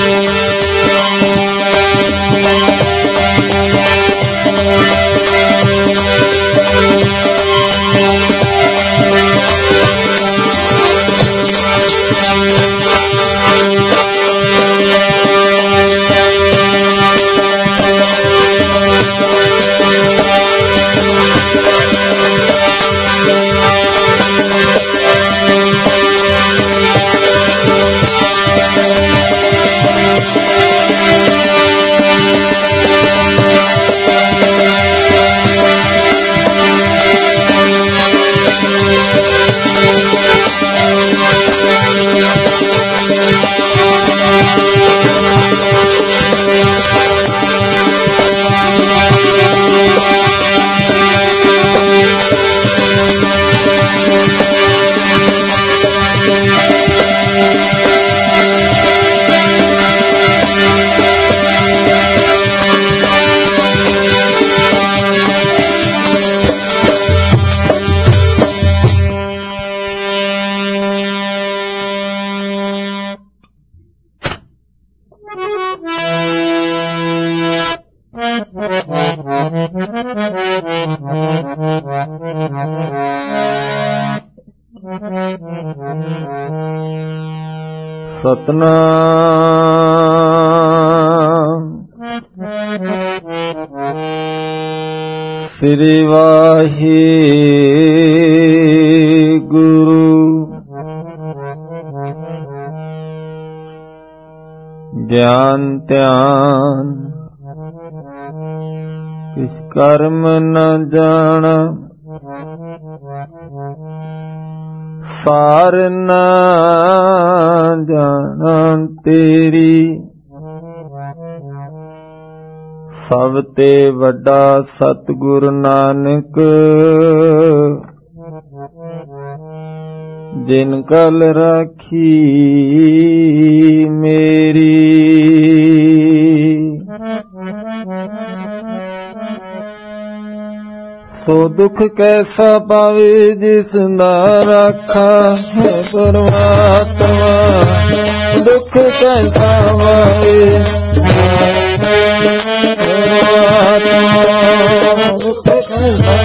सतनाम श्री वाहिगुरु। ज्ञान ध्यान किस कर्म न जाना, सार न जाना तेरी। सब ते वड्डा सतगुरु नानक, जिन कल राखी मेरी। सो दुख कैसा पावे जिस ना राखा है परमात्मा। दुख कैसा पावे परमात्मा, दुख कैसा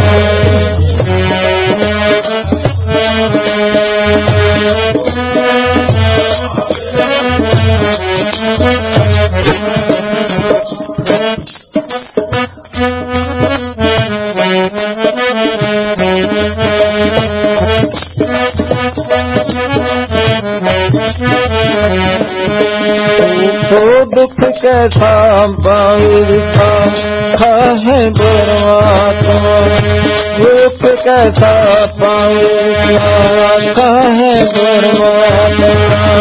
तो दुख कैसा पाविता है परमात्मा। दुख कैसा पाविता है परमात्मा।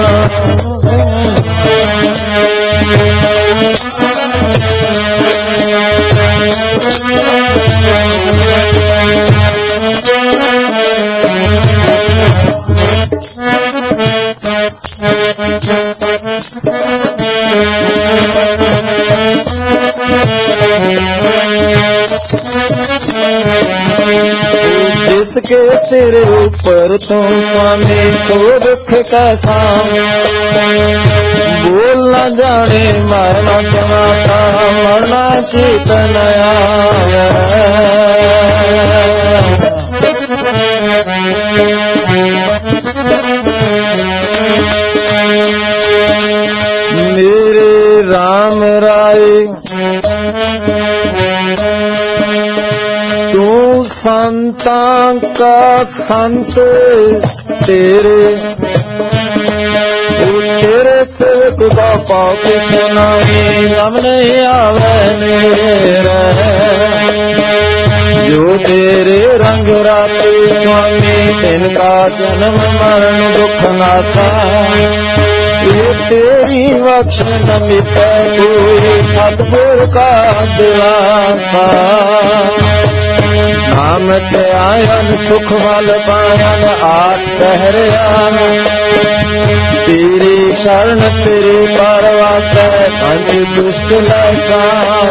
जिसके सिर ऊपर तुम स्वामी तो दुख कैसा बोल न जाने मरना जमाता मरना चेतनया। मेरे राम राय तू संतां का संत तेरे सेवक का पाप सुनाई हम नहीं आवे मेरे। जो तेरे रंग राते स्वामी तिनका जन्म मरण दुख नाता। ये तेरी बख्श न मिटे कोई सतगुर का दिलासा। नाम ते आयन सुख वाल पायन आठ पहरियान। तेरी शरण तेरी परवास पंच दुष्ट लसान।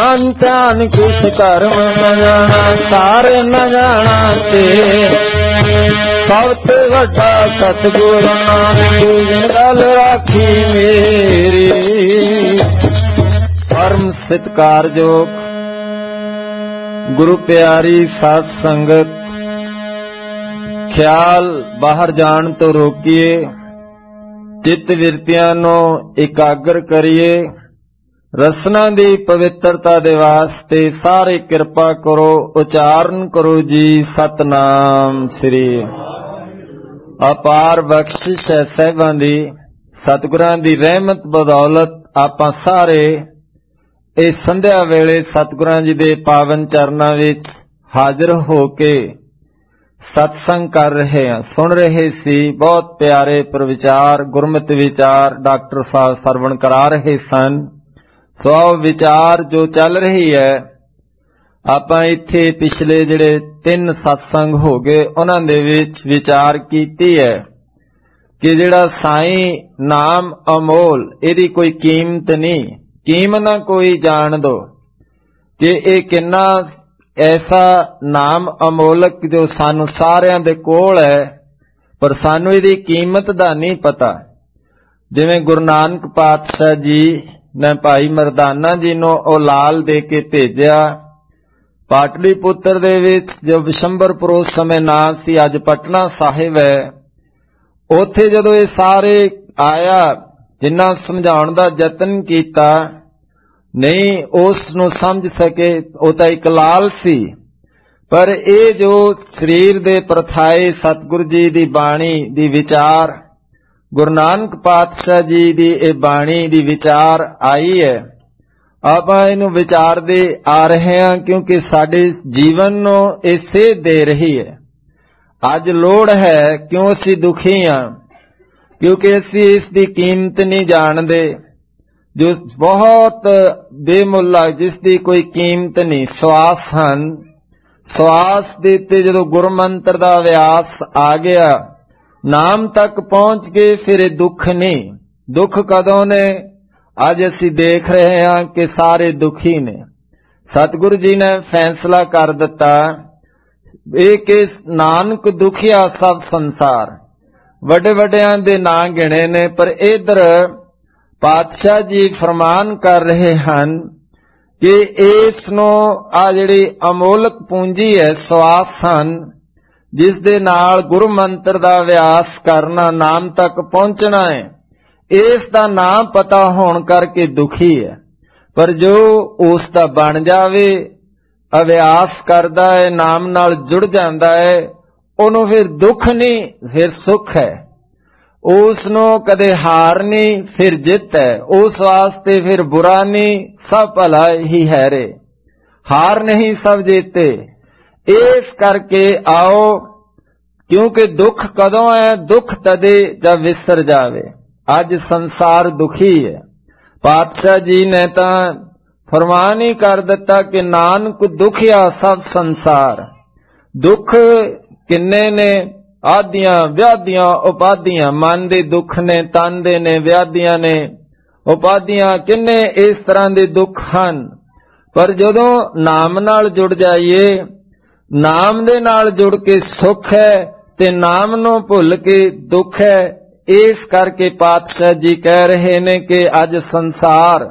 ਗਿਆਨ ਧਿਆਨ ਕਿਛ ਧਰਮ ਨ ਜਾਣਾ, ਸਾਰੇ ਨ ਜਾਣਾ ਤੇ ਸਭ ਤੇ ਵੱਡਾ ਸਤਿਗੁਰ ਨਾਨਕ ਜਿਨ ਗੱਲ ਰਾਖੀ ਮੇਰੀ। ਪਰਮ ਸਤਿਕਾਰਯੋਗ ਗੁਰੂ ਪਿਆਰੀ ਸਾਧ ਸੰਗਤ, ਖਿਆਲ ਬਾਹਰ ਜਾਣ ਤੋਂ ਰੋਕੀਏ, ਚਿੱਤ ਵਿਰਤੀਆਂ ਨੂੰ ਇਕਾਗਰ ਕਰੀਏ। ਰਸਨਾ ਦੀ ਪਵਿੱਤਰਤਾ ਦੇ ਵਾਸਤੇ ਸਾਰੇ ਕਿਰਪਾ ਕਰੋ, ਉਚਾਰਨ ਕਰੋ ਜੀ ਸਤਨਾਮ ਸ੍ਰੀ। ਅਪਾਰ ਬਖਸ਼ਿਸ਼ ਹੈ ਸਾਹਿਬਾਂ ਦੀ, ਸਤਿਗੁਰਾਂ ਦੀ ਰਹਿਮਤ ਬਦੌਲਤ ਆਪਾਂ ਸਾਰੇ ਇਹ ਸੰਧਿਆ ਵੇਲੇ ਸਤਿਗੁਰਾਂ ਜੀ ਦੇ ਪਾਵਨ ਚਰਨਾਂ ਵਿੱਚ ਹਾਜ਼ਰ ਹੋ ਕੇ ਸਤਸੰਗ ਕਰ ਰਹੇ ਹਾਂ, ਸੁਣ ਰਹੇ ਸੀ। ਬਹੁਤ ਪਿਆਰੇ ਪ੍ਰਵਿਚਾਰ, ਗੁਰਮਤਿ ਵਿਚਾਰ ਡਾਕਟਰ ਸਾਹਿਬ ਸਰਵਣ ਕਰਾ ਰਹੇ ਸਨ। ਸੋ ਵਿਚਾਰ ਜੋ ਚੱਲ ਰਹੀ ਹੈ, ਆਪਾਂ ਇੱਥੇ ਪਿਛਲੇ ਜਿਹੜੇ 3 ਸਤਸੰਗ ਹੋ ਗਏ ਉਹਨਾਂ ਦੇ ਵਿੱਚ ਵਿਚਾਰ ਕੀਤੀ ਹੈ ਕਿ ਜਿਹੜਾ ਸਾਈਂ ਨਾਮ ਅਮੋਲ, ਇਹਦੀ ਕੋਈ ਕੀਮਤ ਨਹੀਂ, ਕੀਮਤ ਨਾ ਕੋਈ ਜਾਣ ਦੋ ਕਿ ਇਹ ਕਿੰਨਾ ਐਸਾ ਨਾਮ ਅਮੋਲਕ ਜੋ ਸਾਨੂੰ ਸਾਰਿਆਂ ਦੇ ਕੋਲ ਹੈ, ਪਰ ਸਾਨੂੰ ਇਹਦੀ ਕੀਮਤ ਦਾ ਨਹੀਂ ਪਤਾ। ਜਿਵੇਂ ਗੁਰੂ ਨਾਨਕ ਪਾਤਸ਼ਾਹ ਜੀ ਨੇ ਭਾਈ ਮਰਦਾਨਾ ਜੀ ਨੂੰ ਉਹ ਲਾਲ ਦੇ ਕੇ ਭੇਜਿਆ ਪਾਟਲੀ ਪੁੱਤਰ ਦੇ ਵਿੱਚ, ਜੋ ਵਿਸ਼ੰਬਰਪੁਰ ਉਸ ਸਮੇਂ ਨਾਂ ਸੀ, ਅੱਜ ਪਟਨਾ ਸਾਹਿਬ ਹੈ। ਉੱਥੇ ਜਦੋਂ ਇਹ ਸਾਰੇ ਆਇਆ, ਜਿੰਨਾ ਸਮਝਾਉਣ ਦਾ ਯਤਨ ਕੀਤਾ ਨਹੀਂ ਉਸ ਨੂੰ ਸਮਝ ਸਕੇ, ਉਹ ਤਾਂ ਇੱਕ ਲਾਲ ਸੀ। ਪਰ ਇਹ ਜੋ ਸਰੀਰ ਦੇ ਪ੍ਰਥਾਏ ਸਤਿਗੁਰੂ ਜੀ ਦੀ ਬਾਣੀ ਦੀ ਵਿਚਾਰ, ਗੁਰੂ ਨਾਨਕ ਪਾਤਸ਼ਾਹ ਜੀ ਦੀ ਇਹ ਬਾਣੀ ਦੀ ਵਿਚਾਰ ਆਈ ਹੈ, ਆਪਾਂ ਇਹਨੂੰ ਵਿਚਾਰਦੇ ਆ ਰਹੇ ਹਾਂ ਕਿਉਂਕਿ ਸਾਡੇ ਜੀਵਨ ਨੂੰ ਇਹ ਸੇਧ ਦੇ ਰਹੀ ਹੈ। ਅੱਜ ਲੋੜ ਹੈ, ਕਿਉਂ ਅਸੀਂ ਦੁਖੀ ਹਾਂ, ਕਿਉਂਕਿ ਅਸੀਂ ਇਸ ਦੀ ਕੀਮਤ ਨਹੀਂ ਜਾਣਦੇ, ਜੋ ਬਹੁਤ ਬੇਮੁੱਲਾ, ਜਿਸ ਦੀ ਕੋਈ ਕੀਮਤ ਨਹੀਂ। ਸਵਾਸ ਹਨ, ਸਵਾਸ ਦੇ ਉੱਤੇ ਜਦੋਂ ਗੁਰਮੰਤਰ ਦਾ ਅਭਿਆਸ ਆ ਗਿਆ, ਨਾਮ ਤੱਕ ਪਹੁੰਚ ਗਏ, ਫਿਰ ਇਹ ਦੁੱਖ ਨਹੀਂ। ਦੁੱਖ ਕਦੋਂ ਨੇ? ਅੱਜ ਅਸੀਂ ਦੇਖ ਰਹੇ ਹਾਂ ਕਿ ਸਾਰੇ ਦੁਖੀ ਨੇ। ਸਤਿਗੁਰੂ ਜੀ ਨੇ ਫੈਸਲਾ ਕਰ ਦਿੱਤਾ ਇਹ ਕਿ ਨਾਨਕ ਦੁਖੀਆ ਸਭ ਸੰਸਾਰ। ਵੱਡੇ ਵੱਡਿਆਂ ਦੇ ਨਾਂ ਗਿਣੇ ਨੇ, ਪਰ ਇਧਰ ਪਾਤਸ਼ਾਹ ਜੀ ਫਰਮਾਨ ਕਰ ਰਹੇ ਹਨ ਕਿ ਇਸ ਨੂੰ ਆ ਜਿਹੜੀ ਅਮੋਲਕ ਪੂੰਜੀ ਹੈ, ਸਵਾਸ ਹਨ, ਜਿਸ ਦੇ ਨਾਲ ਗੁਰੂ ਮੰਤਰ ਦਾ ਅਭਿਆਸ ਕਰਨਾ, ਨਾਮ ਤੱਕ ਪਹੁੰਚਣਾ ਹੈ। ਇਸ ਦਾ ਨਾਮ ਪਤਾ ਹੋਣ ਕਰਕੇ ਦੁਖੀ ਹੈ, ਪਰ ਜੋ ਉਸ ਦਾ ਬਣ ਜਾਵੇ, ਅਭਿਆਸ ਕਰਦਾ ਹੈ, ਨਾਮ ਨਾਲ ਜੁੜ ਜਾਂਦਾ ਹੈ, ਉਹਨੂੰ ਫਿਰ ਦੁੱਖ ਨਹੀਂ, ਫਿਰ ਸੁੱਖ ਹੈ। ਉਸ ਨੂੰ ਕਦੇ ਹਾਰ ਨਹੀਂ, ਫਿਰ ਜਿੱਤ ਹੈ। ਉਸ ਵਾਸਤੇ ਫਿਰ ਬੁਰਾ ਨਹੀਂ, ਸਭ ਭਲਾ ਹੀ ਹੈ ਰੇ, ਹਾਰ ਨਹੀਂ ਸਭ ਜੀਤੇ। ਇਸ ਕਰਕੇ ਆਓ, ਕਿਉਂਕਿ ਦੁੱਖ ਕਦੋਂ ਹੈ? ਦੁੱਖ ਤਦੇ ਜਦ ਵਿਸਰ ਜਾਵੇ। ਅੱਜ ਸੰਸਾਰ ਦੁਖੀ ਹੈ। ਪਾਤਸ਼ਾਹ ਜੀ ਨੇ ਤਾਂ ਫਰਮਾਨ ਹੀ ਕਰ ਦਿੱਤਾ ਕਿ ਨਾਨਕ ਦੁਖਿਆ ਸਭ ਸੰਸਾਰ। ਦੁੱਖ ਕਿੰਨੇ ਨੇ? ਆਦੀਆਂ ਵਿਆਧੀਆਂ ਉਪਾਧੀਆਂ, ਮਨ ਦੇ ਦੁੱਖ ਨੇ, ਤਨ ਦੇ ਨੇ, ਵਿਆਧੀਆਂ ਨੇ, ਉਪਾਧੀਆਂ, ਕਿੰਨੇ ਇਸ ਤਰ੍ਹਾਂ ਦੇ ਦੁੱਖ ਹਨ। ਪਰ ਜਦੋਂ ਨਾਮ ਨਾਲ ਜੁੜ ਜਾਈਏ, ਨਾਮ ਦੇ ਨਾਲ ਜੁੜ ਕੇ ਸੁੱਖ ਹੈ, ਤੇ ਨਾਮ ਨੂੰ ਭੁੱਲ ਕੇ ਦੁੱਖ ਹੈ। ਇਸ ਕਰਕੇ ਪਾਤਸ਼ਾਹ ਜੀ ਕਹਿ ਰਹੇ ਨੇ ਕਿ ਅੱਜ ਸੰਸਾਰ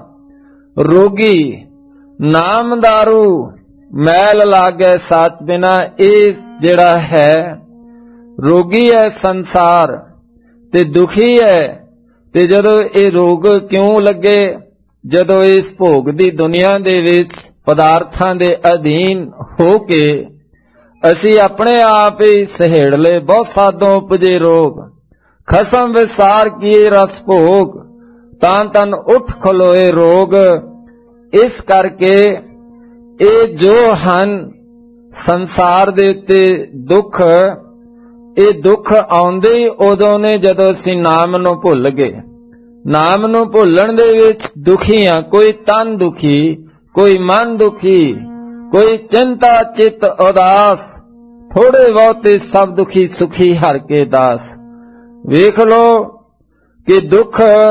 ਰੋਗੀ, ਨਾਮ ਦਾਰੂ ਮੈਲ ਲਾਗੇ ਸਾਥ ਬਿਨਾ। ਇਹ ਜਿਹੜਾ ਹੈ ਰੋਗੀ ਹੈ ਸੰਸਾਰ, ਤੇ ਦੁਖੀ ਹੈ। ਤੇ ਜਦੋਂ ਇਹ ਰੋਗ ਕਿਉਂ ਲੱਗੇ? ਜਦੋਂ ਇਸ ਭੋਗ ਦੀ ਦੁਨੀਆ ਦੇ ਵਿੱਚ ਪਦਾਰਥਾਂ ਦੇ ਅਧੀਨ ਹੋ ਕੇ ਅਸੀਂ ਆਪਣੇ ਆਪ ਹੀ ਸਹੇੜ ਲਏ। ਬਹੁਤ ਸਾਧੋਂ ਉਪਜੇ ਰੋਗ, ਖਸਮ ਵਿਸਾਰ ਕੀਏ ਰਸ ਭੋਗ, ਤਾਂ ਤਨ ਉੱਠ ਖਲੋਏ ਰੋਗ। ਇਸ ਕਰਕੇ ਇਹ ਜੋ ਹਨ ਸੰਸਾਰ ਦੇ ਉੱਤੇ ਦੁੱਖ, ਇਹ ਦੁੱਖ ਆਉਂਦੇ ਹੀ ਉਦੋਂ ਨੇ ਜਦੋਂ ਅਸੀਂ ਨਾਮ ਨੂੰ ਭੁੱਲ ਗਏ। ਨਾਮ ਨੂੰ ਭੁੱਲਣ ਦੇ ਵਿੱਚ ਦੁਖੀ ਹਾਂ। ਕੋਈ ਤਨ ਦੁਖੀ, ਕੋਈ ਮਨ ਦੁਖੀ, ਕੋਈ ਚਿੰਤਾ ਚਿਤ ਉਦਾਸ, ਥੋੜੇ ਬਹੁਤੇ ਸਭ ਦੁਖੀ ਸੁਖੀ ਹਰ ਕੇ ਦਾਸ। ਵੇਖ ਲੋ ਕਿ ਦੁੱਖ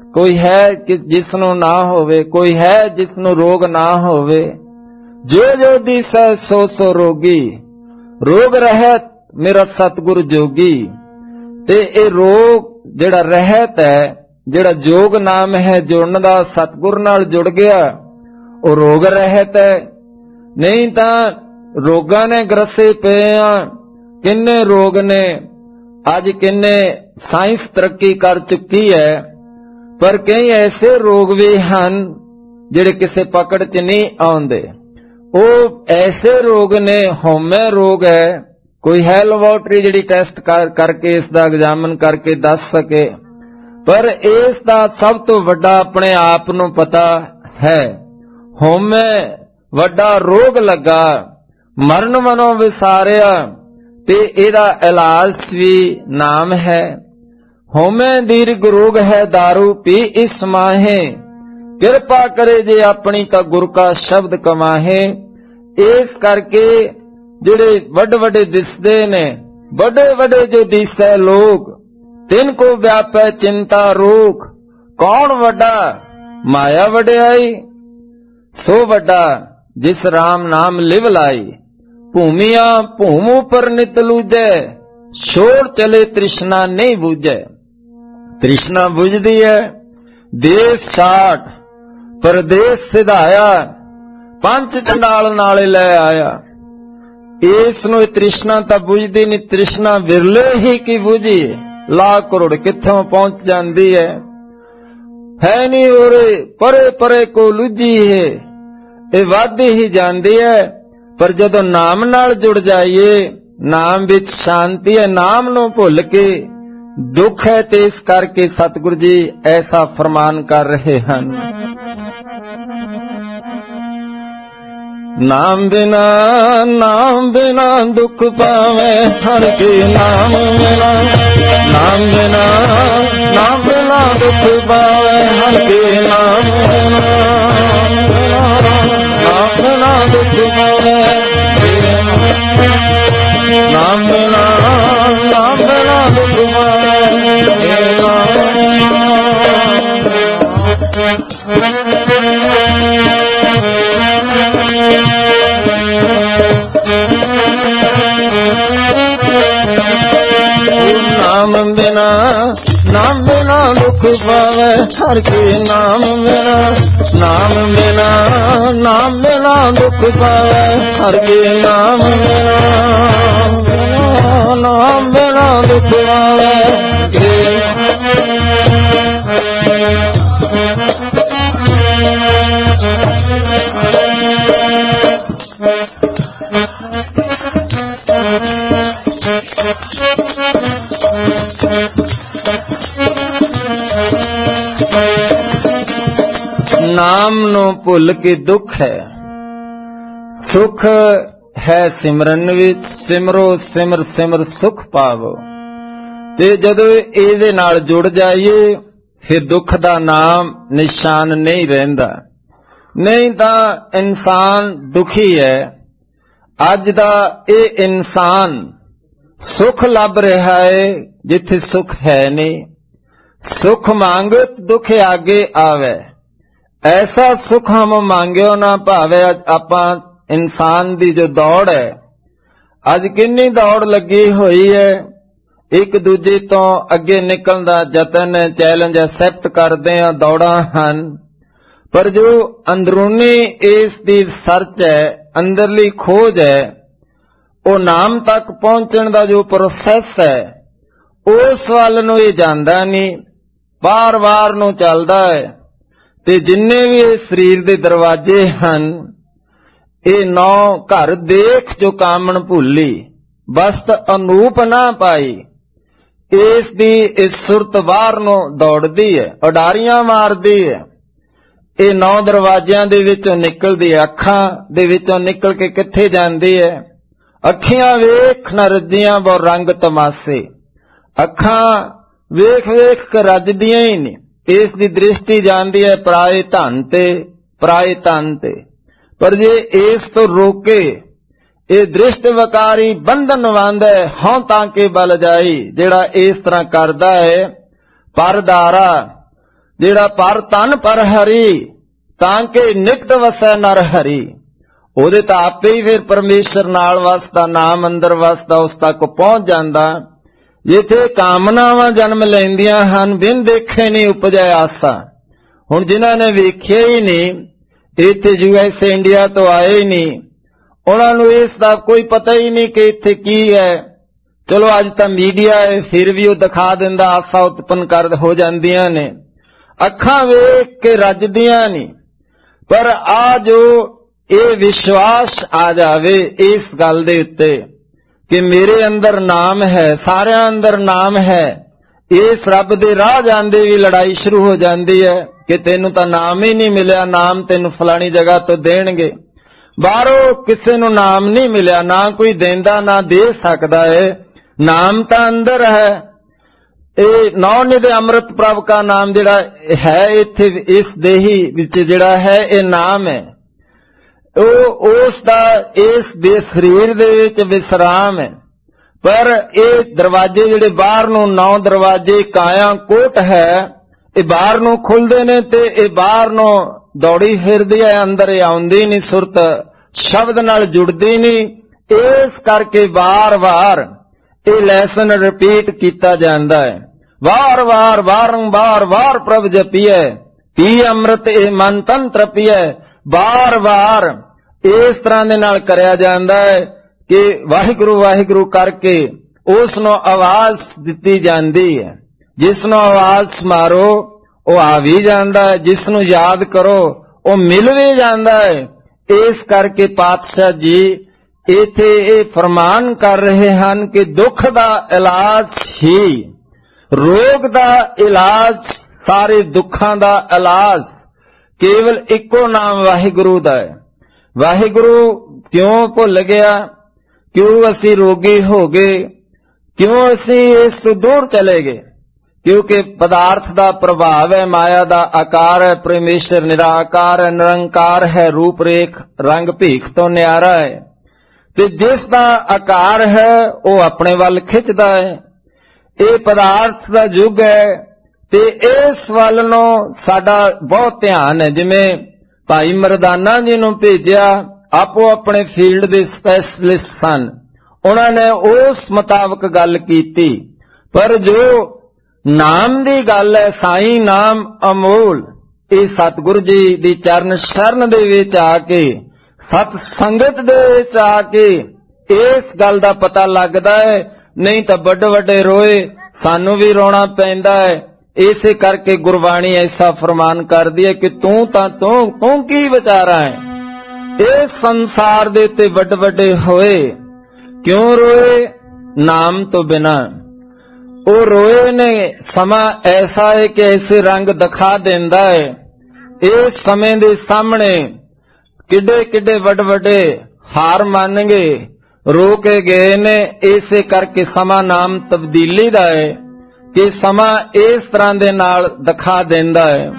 ਕੋਈ ਹੈ ਕਿ ਜਿਸ ਨੂੰ ਨਾ ਹੋਵੇ, ਕੋਈ ਹੈ ਜਿਸ ਨੂੰ ਰੋਗ ਨਾ ਹੋਵੇ। ਜੋ ਜੋ ਦਿਸੈ ਸੋ ਸੋ ਰੋਗੀ, ਰੋਗ ਰਹਿਤ ਮੇਰਾ ਸਤਿਗੁਰ ਜੋਗੀ। ਤੇ ਇਹ ਰੋਗ ਜਿਹੜਾ ਰਹਿਤ ਹੈ, ਜਿਹੜਾ ਜੋਗ ਨਾਮ ਹੈ ਜੁੜਨ ਦਾ, ਸਤਿਗੁਰ ਨਾਲ ਜੁੜ ਗਿਆ, ਉਹ ਰੋਗ ਰਹਿਤ ਹੈ। ਨਹੀਂ ਤਾਂ ਰੋਗਾਂ ਨੇ ਗਰਸੇ ਪਏ ਆ। ਕਿੰਨੇ ਰੋਗ ਨੇ ਅੱਜ, ਕਿੰਨੇ ਸਾਇੰਸ ਤਰੱਕੀ ਕਰ ਚੁੱਕੀ ਹੈ, ਪਰ ਕਈ ਐਸੇ ਰੋਗ ਵੀ ਹਨ ਜਿਹੜੇ ਕਿਸੇ ਪਕੜ 'ਚ ਨਹੀਂ ਆਉਂਦੇ। ਉਹ ਐਸੇ ਰੋਗ ਨੇ, ਹਉਮੈ ਰੋਗ ਹੈ। ਕੋਈ ਹੈ ਲੈਬੋਰਟਰੀ ਜਿਹੜੀ ਟੈਸਟ ਕਰਕੇ ਇਸ ਦਾ ਐਗਜ਼ਾਮਨ ਕਰਕੇ ਦੱਸ ਸਕੇ, ਪਰ ਇਸ ਦਾ ਸਭ ਤੋਂ ਵੱਡਾ ਆਪਣੇ ਆਪ ਨੂੰ ਪਤਾ ਹੈ। ਹਉਮੈ ਵੱਡਾ ਰੋਗ ਲੱਗਾ, ਮਰਨ ਮਨੋਂ ਵਿਸਾਰਿਆ, ਤੇ ਇਹਦਾ ਇਲਾਜ ਵੀ ਨਾਮ ਹੈ। ਹਉਮੈ ਦੀਰਘ ਰੋਗ ਹੈ ਦਾਰੂ ਪੀ ਇਸ ਮਾਹੇ, ਕਿਰਪਾ ਕਰੇ ਜੇ ਆਪਣੀ ਤਾਂ ਗੁਰ ਕਾ ਸ਼ਬਦ ਕਮਾਹੇ। ਇਸ ਕਰਕੇ ਜਿਹੜੇ ਵੱਡੇ ਵੱਡੇ ਦਿਸਦੇ ਨੇ, ਵੱਡੇ ਵੱਡੇ ਜੋ ਦਿਸੈ ਲੋਕ, ਤਿਨ ਕੋ ਵਿਆਪੈ ਚਿੰਤਾ ਰੋਗ। ਕੌਣ ਵੱਡਾ? ਮਾਇਆ ਵਡਿਆਈ। ਸੋ ਵੱਡਾ ਜਿਸ ਰਾਮ ਨਾਮ ਲਿਵ ਲਾਈ। ਭੂਮੀਆਂ ਭੂਮ ਉਪਰ ਨਿਤ ਲੂਜੈ, ਛੋੜ ਚਲੇ ਤ੍ਰਿਸ਼ਨਾ ਨਹੀਂ ਬੂਝੈ। ਤ੍ਰਿਸ਼ਨਾ ਬੁਝਦੀ ਹੈ। ਦੇਸ ਛਾਟ ਪਰਦੇਸ ਸਿਧਾਇਆ, ਪੰਜ ਚੰਡਾਲ ਨਾਲੇ ਲੈ ਆਇਆ। ਇਸ ਨੂੰ ਤ੍ਰਿਸ਼ਨਾ ਤਾਂ ਬੁਝਦੀ ਨਹੀਂ। ਤ੍ਰਿਸ਼ਨਾ ਵਿਰਲੇ ਹੀ ਕੀ ਬੁਝੀ, ਲੱਖ ਕਰੋੜ ਕਿੱਥੋਂ ਪਹੁੰਚ ਜਾਂਦੀ ਹੈ ਨਹੀਂ ਉਰੇ ਪਰੇ ਪਰੇ ਕੋ ਲੁਝੀ ਹੈ। ਇਹ ਵੱਧਦੀ ਹੀ ਜਾਂਦੀ ਹੈ। ਪਰ ਜਦੋਂ ਨਾਮ ਨਾਲ ਜੁੜ ਜਾਈਏ, ਨਾਮ ਵਿੱਚ ਸ਼ਾਂਤੀ ਹੈ। ਨਾਮ ਨੂੰ ਭੁੱਲ ਕੇ ਦੁੱਖ ਹੈ, ਤੇ ਇਸ ਕਰਕੇ ਸਤਿਗੁਰੂ ਜੀ ਐਸਾ ਫਰਮਾਨ ਕਰ ਰਹੇ ਹਨ। ਨਾਮ ਬਿਨਾ ਦੁੱਖ ਪਾਵੇ ਹਰ ਕੀ ਨਾਮ ਬਿਨਾ। ਨਾਮ ਬਿਨਾ ਦੁੱਖ ਪਾਵੇ ਹਰ ਕੀ ਨਾਮ ਬਿਨਾ। ਨਾਮ ਬਿਨਾ ਦੁੱਖ ਪਾਵੇ, ਨਾਮ ਬਿਨਾ ਦੁੱਖ ਨਾਮ ਬਿਨਾ ਦੁੱਖ ਪਾਵੇ ਹਰ ਕੀ ਨਾਮ ਬਿਨਾ। ਨਾਮ ਬਿਨਾ ਦੁੱਖ ਪਾਵੇ ਹਰ ਕੀ ਨਾਮ ਬਿਨਾ। ਨਾਮ ਬਿਨਾ ਦੁੱਖ ਪਾਵੇ। ਨਾਮ ਨੂੰ ਭੁੱਲ ਕੇ ਦੁੱਖ ਹੈ, ਸੁਖ ਹੈ ਸਿਮਰਨ ਵਿੱਚ। ਸਿਮਰੋ ਸਿਮਰ ਸਿਮਰ ਸੁਖ ਪਾਵੋ। ਤੇ ਜਦੋਂ ਇਹਦੇ ਨਾਲ ਜੁੜ ਜਾਈਏ, ਫਿਰ ਦੁੱਖ ਦਾ ਨਾਮ ਨਿਸ਼ਾਨ ਨਹੀਂ ਰਹਿੰਦਾ। ਨਹੀਂ ਤਾਂ ਇਨਸਾਨ ਦੁਖੀ ਹੈ। ਅੱਜ ਦਾ ਇਹ ਇਨਸਾਨ ਸੁਖ ਲੱਭ ਰਿਹਾ ਹੈ ਜਿੱਥੇ ਸੁਖ ਹੈ ਨਹੀਂ। ਸੁਖ ਮੰਗਤ ਦੁੱਖ ਆਗੇ ਆਵੇ, ਐਸਾ ਸੁਖ ਹਮ ਮੰਗਿਓ ਨਾ ਭਾਵੇ। ਆਪਾਂ ਇਨਸਾਨ ਦੀ ਜੋ ਦੌੜ ਹੈ, ਅੱਜ ਕਿੰਨੀ ਦੌੜ ਲੱਗੀ ਹੋਈ ਹੈ। ਇੱਕ ਦੂਜੇ ਤੋਂ ਅੱਗੇ ਨਿਕਲਣ ਦਾ ਯਤਨ, ਚੈਲੰਜ ਐਕਸੈਪਟ ਕਰਦੇ ਆ, ਦੌੜਾਂ ਹਨ। ਪਰ ਜੋ ਅੰਦਰੂਨੀ ਇਸ ਦੀ ਸਰਚ ਹੈ, ਅੰਦਰਲੀ ਖੋਜ ਹੈ, ਉਹ ਨਾਮ ਤੱਕ ਪਹੁੰਚਣ ਦਾ ਜੋ ਪ੍ਰੋਸੈਸ ਹੈ, ਉਸ ਵੱਲ ਨੂੰ ਇਹ ਜਾਂਦਾ ਨਹੀਂ, ਵਾਰ-ਵਾਰ ਨੂੰ ਚੱਲਦਾ ਹੈ। ਤੇ ਜਿੰਨੇ ਵੀ ਇਹ ਸਰੀਰ ਦੇ ਦਰਵਾਜ਼ੇ ਹਨ, ਇਹ 9 ਘਰ ਦੇਖ ਜੋ ਕਾਮਣ ਭੁੱਲੀ, ਬਸਤ ਅਨੂਪ ਨਾ ਪਾਈ। ਇਸ ਦੀ ਇਸ ਸੁਰਤ ਬਾਹਰ ਨੂੰ ਦੌੜਦੀ ਹੈ, ਉਡਾਰੀਆਂ ਮਾਰਦੀ ਹੈ। ਇਹ 9 ਦਰਵਾਜ਼ਿਆਂ ਦੇ ਵਿੱਚੋਂ ਨਿਕਲਦੀ ਹੈ। ਅੱਖਾਂ ਦੇ ਵਿੱਚੋਂ ਨਿਕਲ ਕੇ ਕਿੱਥੇ ਜਾਂਦੀ ਹੈ? ਅੱਖੀਆਂ ਵੇਖ ਨ ਰੱਜੀਆਂ ਬਹੁ ਰੰਗ ਤਮਾਸੇ। ਅੱਖਾਂ ਵੇਖ ਵੇਖ ਕੇ ਰੱਜਦੀਆਂ ਹੀ ਨਹੀਂ। ਇਸ ਦੀ ਦ੍ਰਿਸ਼ਟੀ ਜਾਂਦੀ ਹੈ ਪਰਾਏ ਧਨ ਤੇ, ਪਰਾਏ ਤਨ ਤੇ। ਪਰ ਜੇ ਇਸ ਤੋਂ ਰੋਕੇ, ਇਹ ਦ੍ਰਿਸ਼ਟ ਵਕਾਰੀ ਬੰਧਨ ਵਾਂਦਾ ਹਉ ਤਾਂ ਕੇ ਬਲ ਜਾਈ। ਜਿਹੜਾ ਇਸ ਤਰ੍ਹਾਂ ਕਰਦਾ ਹੈ ਪਰਦਾਰਾ, ਜਿਹੜਾ ਪਰ ਤਨ ਪਰ ਹਰੀ ਤਾਂ ਕਿ ਨਿਕਟ ਵਸੈ ਨਰ ਹਰੀ। ਉਹਦੇ ਤਾਂ ਆਪੇ ਹੀ ਫਿਰ ਪਰਮੇਸ਼ਰ ਨਾਲ ਵਸਦਾ, ਨਾਮ ਅੰਦਰ ਵਸਦਾ, ਉਸ ਤੱਕ ਪਹੁੰਚ ਜਾਂਦਾ। ਜਿੱਥੇ ਕਾਮਨਾਵਾਂ ਜਨਮ ਲੈਂਦੀਆਂ ਹਨ, ਬਿਨ ਦੇਖੇ ਨਹੀਂ ਉਪਜੈ ਆਸਾ। ਹੁਣ ਜਿਨ੍ਹਾਂ ਨੇ ਵੇਖਿਆ ਹੀ ਨਹੀਂ, ਇੱਥੇ US ਇੰਡੀਆ ਤੋਂ ਆਏ ਹੀ ਨਹੀਂ, ਉਹਨਾਂ ਨੂੰ ਇਸ ਦਾ ਕੋਈ ਪਤਾ ਹੀ ਨਹੀਂ ਕਿ ਇੱਥੇ ਕੀ ਹੈ। ਚਲੋ ਅੱਜ ਤਾਂ ਮੀਡੀਆ ਹੈ, ਫਿਰ ਵੀ ਉਹ ਦਿਖਾ ਦਿੰਦਾ, ਆਸਾ ਉਤਪੰਨ ਕਰ ਹੋ ਜਾਂਦੀਆਂ ਨੇ, ਅੱਖਾਂ ਵੇਖ ਕੇ ਰੱਜਦੀਆਂ ਨਹੀਂ। ਪਰ ਆ ਜੋ ਇਹ ਵਿਸ਼ਵਾਸ ਆ ਜਾਵੇ ਇਸ ਗੱਲ ਦੇ ਉੱਤੇ ਕਿ ਮੇਰੇ ਅੰਦਰ ਨਾਮ ਹੈ, ਸਾਰਿਆਂ ਅੰਦਰ ਨਾਮ ਹੈ, ਇਸ ਰੱਬ ਦੇ ਰਾਹ ਜਾਂਦੇ ਵੀ ਲੜਾਈ ਸ਼ੁਰੂ ਹੋ ਜਾਂਦੀ ਹੈ ਕਿ ਤੈਨੂੰ ਤਾਂ ਨਾਮ ਹੀ ਨਹੀਂ ਮਿਲਿਆ, ਨਾਮ ਤੈਨੂੰ ਫਲਾਣੀ ਜਗ੍ਹਾ ਤੋਂ ਦੇਣਗੇ। ਬਾਹਰੋਂ ਕਿਸੇ ਨੂੰ ਨਾਮ ਨਹੀਂ ਮਿਲਿਆ, ਨਾ ਕੋਈ ਦੇਂਦਾ ਨਾ ਦੇ ਸਕਦਾ ਹੈ, ਨਾਮ ਤਾਂ ਅੰਦਰ ਹੈ। ਇਹ ਨੌ-ਨਿਧ ਅੰਮ੍ਰਿਤ ਪ੍ਰਭ ਦਾ ਨਾਮ ਜਿਹੜਾ ਹੈ ਇੱਥੇ ਇਸ ਦੇਹੀ ਵਿੱਚ ਜਿਹੜਾ ਹੈ ਇਹ ਨਾਮ ਹੈ। ਉਹ ਉਸ ਦਾ ਇਸ ਦੇ ਸਰੀਰ ਦੇ ਵਿੱਚ ਵਿਸਰਾਮ ਹੈ। ਪਰ ਇਹ ਦਰਵਾਜ਼ੇ ਜਿਹੜੇ ਬਾਹਰ ਨੂੰ 9 ਦਰਵਾਜ਼ੇ ਕਾਇਆ ਕੋਟ ਹੈ, ਇਹ ਬਾਹਰ ਨੂੰ ਖੁੱਲਦੇ ਨੇ ਤੇ ਇਹ ਬਾਹਰ ਨੂੰ ਦੌੜੀ ਫਿਰਦੀ ਹੈ, ਅੰਦਰ ਇਹ ਆਉਂਦੀ ਨਹੀਂ, ਸੁਰਤ ਸ਼ਬਦ ਨਾਲ ਜੁੜਦੀ ਨਹੀਂ। ਇਸ ਕਰਕੇ ਵਾਰ-ਵਾਰ ਇਹ ਲੈਸਨ ਰਿਪੀਟ ਕੀਤਾ ਜਾਂਦਾ ਹੈ। ਵਾਰ-ਵਾਰ ਬਾਰੰਬਾਰ ਵਾਰ ਪ੍ਰਭ ਜਪੀਐ, ਪੀ ਅੰਮ੍ਰਿਤ ਇਹ ਮਨ ਤਨ ਤ੍ਰਪੀਐ। ਬਾਰ-ਬਾਰ ਇਸ ਤਰ੍ਹਾਂ ਦੇ ਨਾਲ ਕਰਿਆ ਜਾਂਦਾ ਹੈ ਕਿ ਵਾਹਿਗੁਰੂ ਵਾਹਿਗੁਰੂ ਕਰਕੇ ਉਸ ਨੂੰ ਆਵਾਜ਼ ਦਿੱਤੀ ਜਾਂਦੀ ਹੈ। ਜਿਸ ਨੂੰ ਆਵਾਜ਼ ਮਾਰੋ ਉਹ ਆ ਵੀ ਜਾਂਦਾ ਹੈ, ਜਿਸ ਨੂੰ ਯਾਦ ਕਰੋ ਉਹ ਮਿਲ ਵੀ ਜਾਂਦਾ ਹੈ। ਇਸ ਕਰਕੇ ਪਾਤਸ਼ਾਹ ਜੀ ਇੱਥੇ ਇਹ ਫਰਮਾਨ ਕਰ ਰਹੇ ਹਨ ਕਿ ਦੁੱਖ ਦਾ ਇਲਾਜ ਹੀ, ਰੋਗ ਦਾ ਇਲਾਜ, ਸਾਰੇ ਦੁੱਖਾਂ ਦਾ ਇਲਾਜ ਕੇਵਲ ਇੱਕੋ ਨਾਮ ਵਾਹਿਗੁਰੂ ਦਾ ਹੈ। ਵਾਹਿਗੁਰੂ ਕਿਉਂ ਭੁੱਲ ਗਿਆ, ਕਿਉਂ ਅਸੀਂ ਰੋਗੀ ਹੋ ਗਏ, ਕਿਉਂ ਅਸੀਂ ਇਸ ਤੋਂ ਦੂਰ ਚਲੇ ਗਏ? ਕਿਉਂਕਿ ਪਦਾਰਥ ਦਾ ਪ੍ਰਭਾਵ ਹੈ, ਮਾਇਆ ਦਾ ਆਕਾਰ ਹੈ, ਪਰਮੇਸ਼ਰ ਨਿਰਾਕਾਰ ਹੈ, ਨਿਰੰਕਾਰ ਹੈ, ਰੂਪ ਰੇਖ ਰੰਗ ਭੀਖ ਤੋਂ ਨਿਆਰਾ ਹੈ, ਤੇ ਜਿਸ ਦਾ ਆਕਾਰ ਹੈ ਉਹ ਆਪਣੇ ਵੱਲ ਖਿੱਚਦਾ ਹੈ। ਇਹ ਪਦਾਰਥ ਦਾ ਯੁੱਗ ਹੈ ਤੇ ਇਸ ਵੱਲ ਨੂੰ ਸਾਡਾ ਬਹੁਤ ਧਿਆਨ ਹੈ। ਜਿਵੇਂ ਭਾਈ ਮਰਦਾਨਾ ਜੀ ਨੂੰ ਭੇਜਿਆ, ਆਪੋ ਆਪਣੇ ਫੀਲਡ ਦੇ ਸਪੈਸ਼ਲਿਸਟ ਸਨ, ਉਹਨਾਂ ਨੇ ਉਸ ਮੁਤਾਬਕ ਗੱਲ ਕੀਤੀ। ਪਰ ਜੋ ਨਾਮ ਦੀ ਗੱਲ ਹੈ, ਸਾਈਂ ਨਾਮ ਅਮੋਲ, ਇਹ ਸਤਿਗੁਰੂ ਜੀ ਦੀ ਚਰਨ ਸ਼ਰਨ ਦੇ ਵਿੱਚ ਆ ਕੇ, ਸਤ ਸੰਗਤ ਦੇ ਵਿੱਚ ਆ ਕੇ ਇਸ ਗੱਲ ਦਾ ਪਤਾ ਲੱਗਦਾ ਹੈ। ਨਹੀਂ ਤਾਂ ਵੱਡੇ ਵੱਡੇ ਰੋਏ, ਸਾਨੂੰ ਵੀ ਰੋਣਾ ਪੈਂਦਾ ਹੈ। ਇਸੇ ਕਰਕੇ ਗੁਰਬਾਣੀ ਐਸਾ ਫਰਮਾਨ ਕਰਦੀ ਹੈ ਕਿ ਤੂੰ ਕੀ ਵਿਚਾਰਾ ਹੈ। ਇਸ ਸੰਸਾਰ ਦੇ ਉੱਤੇ ਵੱਡੇ ਵੱਡੇ ਹੋਏ, ਕਿਉਂ ਰੋਏ? ਨਾਮ ਤੋਂ ਬਿਨਾ ਉਹ ਰੋਏ ਨੇ। ਸਮਾਂ ਐਸਾ ਹੈ ਕਿ ਐਸੇ ਰੰਗ ਦਿਖਾ ਦਿੰਦਾ ਹੈ। ਇਸ ਸਮੇਂ ਦੇ ਸਾਹਮਣੇ ਕਿੱਡੇ ਕਿੱਡੇ ਵੱਡੇ ਵੱਡੇ ਹਾਰ ਮੰਨ ਗਏ, ਰੋ ਕੇ ਗਏ ਨੇ। ਇਸੇ ਕਰਕੇ ਸਮਾਂ ਨਾਮ ਤਬਦੀਲੀ ਦਾ ਹੈ ਕਿ ਸਮਾਂ ਇਸ ਤਰ੍ਹਾਂ ਦੇ ਨਾਲ ਦਿਖਾ ਦਿੰਦਾ ਹੈ।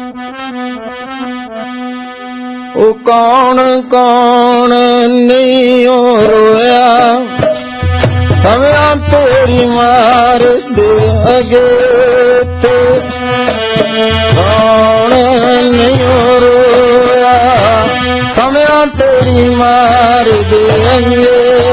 ਉਹ ਕੌਣ ਕੌਣ ਨਹੀਂ ਰੋਇਆ, ਸਮਾਂ ਤੇਰੀ ਮਾਰ ਦੇ ਅਗੇ ਤੇ ਕੌਣ ਨਹੀਂ ਰੋਇਆ, ਸਮਾਂ ਤੇਰੀ ਮਾਰ ਦੇ ਅਗੇ।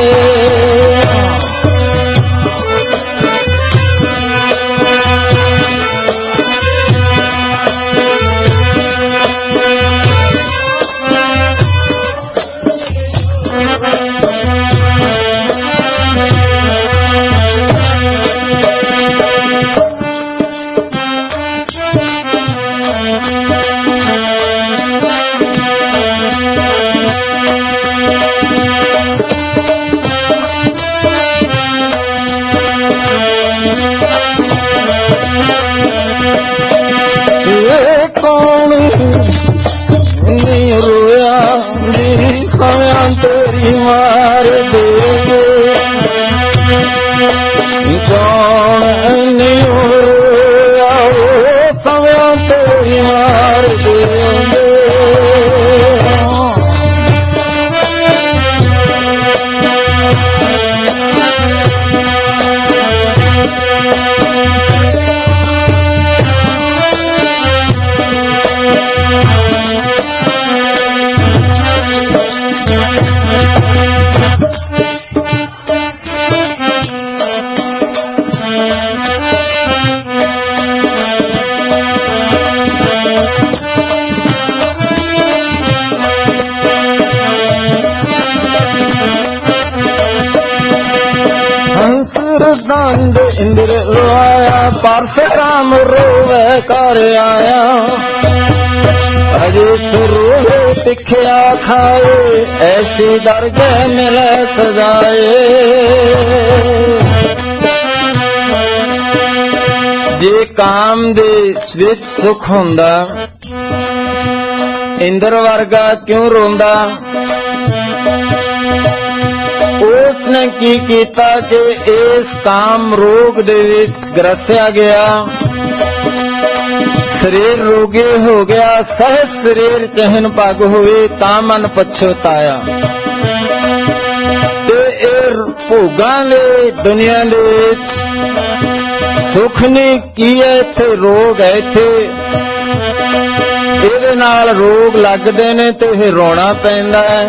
ਤੇਰੀ ਮਾਰ ਦੇਗੇ ਕੌਣ ਨਹੀਂ ਹੋਇਆ, ਉਹ ਸਮਾਂ ਤੇਰੀ ਮਾਰ ਦੇਗੇ। आया परस काम रोवे कर आया अजे सुरूहे तिखिया खाए ऐसी दर्जे मिले सजाए जे काम दे विच सुख हुंदा इंद्र वर्गा क्यों रोंदा उसने की कीता कि इस काम रोग दे विच ग्रसिया गया शरीर रोगी हो गया सहज शरीर चहन पग हुए ता मन पछताया ते भोगां दे दुनिया दे विच सुख नहीं की है इत्थे रोग है इत्थे इहदे नाल रोग लगदे ने ते फिर रोना पैंदा है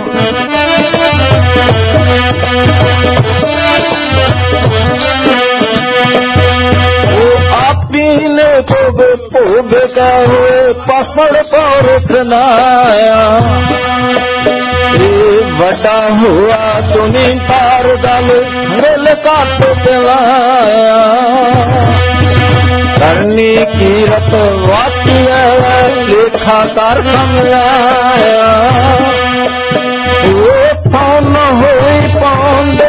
आपी ने भोग भोग कहो पसड़ पौरख नाया वड्डा हुआ तुनी तार गल मिल काट पिलाया करनी कीरत वाकी लेखा कर समझाया वो पौन होई पौंदे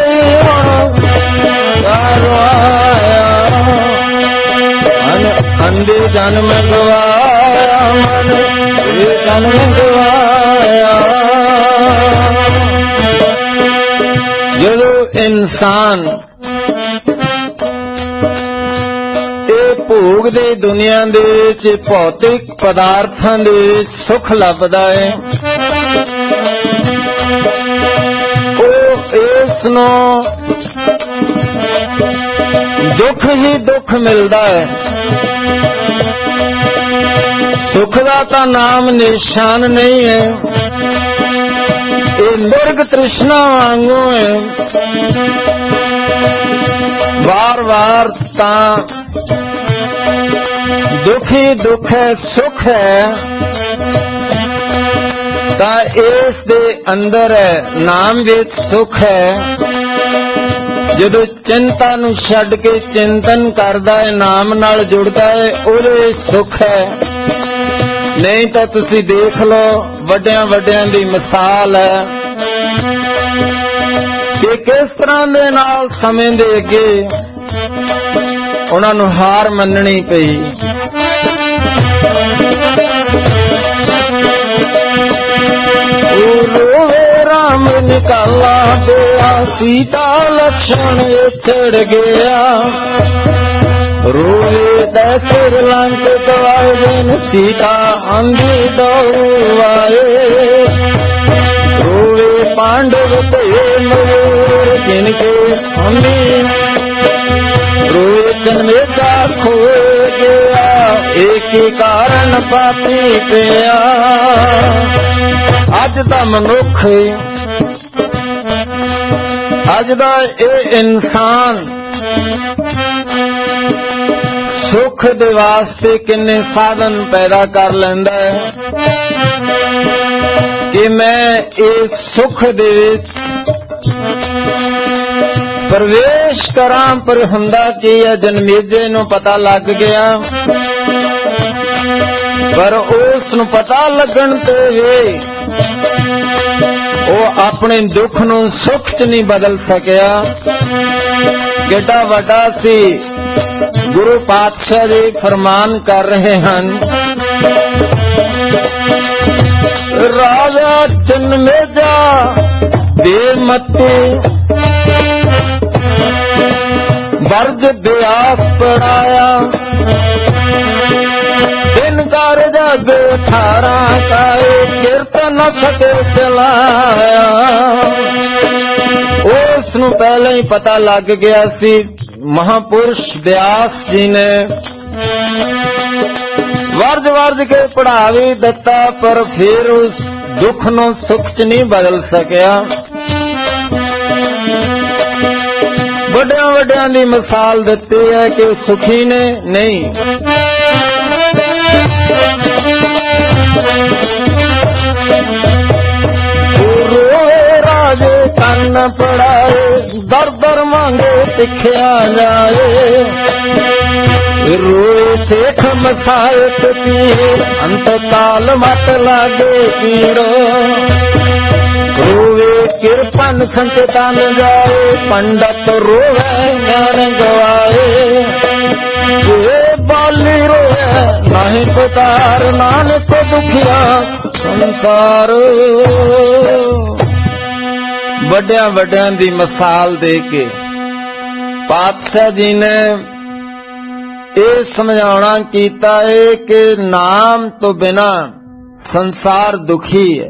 अंधे जन्म गवाया मन जन्म गवाया जो इंसान भोग दे दुनिया दे विच भौतिक पदार्थां दे सुख लभदा है इस नूं दुख ही दुख मिलदा है सुख दा तां नाम निशान नहीं है ये मिर्ग तृष्णा वांगू है बार बार तां दुख ही दुख है सुख है तां इस दे अंदर है नाम विच सुख है जदों चिंता नूं छड्ड के चिंतन करदा है नाम नाल जुड़दा है उहदे सुख है नहीं तां तुसीं देख लो वड्डियां वड्डियां दी मिसाल है कि किस तरह दे नाल समय दे अगे उन्हां नूं हार मन्नणी पई राम निकाला गया सीता लक्ष्मण चढ़ गया रोए दशर लंक गवाए दिन सीता आंधी दौड़ाए रोए पांडव ते मयूर जिनके स्वामी रोए जन्मेजा खो गया एक ही कारण पापी पिया अज दा मनुख अज दा ए इंसान सुख दे वास्ते किन्ने साधन पैदा कर लैंदा है कि मैं इस सुख दे विच प्रवेश करां पर हुंदा की है जनमेजे नूं पता लग गया पर उस नूं पता लगन ते वे वो अपने दुख नूं सुख च नहीं बदल सकिया केड़ा वड्डा सी गुरु पातशाह जी फरमान कर रहे हैं राजा जन्मेजा बेमती वर्ज ब्यास पढ़ाया दिन कार जग 18 काए कीर्तन सके चलाया उस नूं पहले ही पता लग गया सी महापुरुष व्यास जी ने वर्ज वर्ज के पढ़ा भी दिता पर फिर उस दुख नूं सुख च नहीं बदल सकिया वड्डियां वड्डियां दी मिसाल दिती है कि सुखी ने नहीं रोए राजे ਕੰਨ ਪੜਾਏ, ਦਰ ਦਰ ਮੰਗੇ ਸਿੱਖਿਆ ਜਾਏ। ਰੋਏ ਸੇਖ ਮਸਾਇਤ ਪੀਰ, ਅੰਤ ਕਾਲ ਮਤ ਲਾਗੇ ਪੀੜੋ। ਰੋਵੇ ਕਿਰਪਨ ਸੰਤ ਤਨ ਜਾਏ, ਪੰਡਤ ਰੋਵੇ ਗਿਆਨ ਗਵਾਏ। ਜੇ ਬਾਲੀ ਰੋਵੇ ਨਹੀਂ ਪੁਕਾਰ, ਨਾਨਕ ਦੁਖੀਆ ਸੰਸਾਰ। ਵੱਡਿਆਂ ਵੱਡਿਆਂ ਦੀ ਮਿਸਾਲ ਦੇ ਕੇ ਪਾਤਸ਼ਾਹ ਜੀ ਨੇ ਇਹ ਸਮਝਾਉਣਾ ਕੀਤਾ ਹੈ ਕਿ ਨਾਮ ਤੋਂ ਬਿਨਾ ਸੰਸਾਰ ਦੁਖੀ ਹੈ,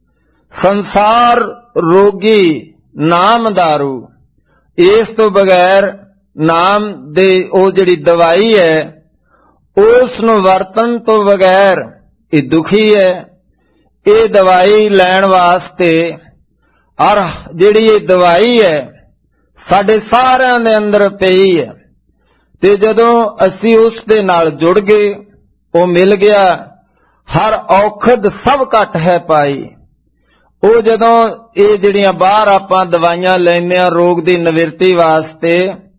ਸੰਸਾਰ ਰੋਗੀ, ਨਾਮ ਦਾਰੂ। ਇਸ ਤੋਂ ਬਗੈਰ ਨਾਮ ਦੇ ਉਹ ਜਿਹੜੀ ਦਵਾਈ ਹੈ ਉਸ ਨੂੰ ਵਰਤਣ ਤੋਂ ਬਗੈਰ ਇਹ ਦੁਖੀ ਹੈ। ਇਹ ਦਵਾਈ ਲੈਣ ਵਾਸਤੇ ਔਰ ਜਿਹੜੀ ਇਹ ਦਵਾਈ ਹੈ ਸਾਡੇ ਸਾਰਿਆਂ ਦੇ ਅੰਦਰ ਪਈ ਹੈ, ਤੇ ਜਦੋਂ ਅਸੀਂ ਉਸ ਦੇ ਨਾਲ ਜੁੜ ਗਏ, ਉਹ ਮਿਲ ਗਿਆ। ਹਰ ਔਖਦ ਸਭ ਘਟ ਹੈ ਪਾਈ। ਉਹ ਜਦੋਂ ਇਹ ਜਿਹੜੀਆਂ ਬਾਹਰ ਆਪਾਂ ਦਵਾਈਆਂ ਲੈਂਦੇ ਹਾਂ ਰੋਗ ਦੀ ਨਿਵਰਤੀ ਵਾਸਤੇ,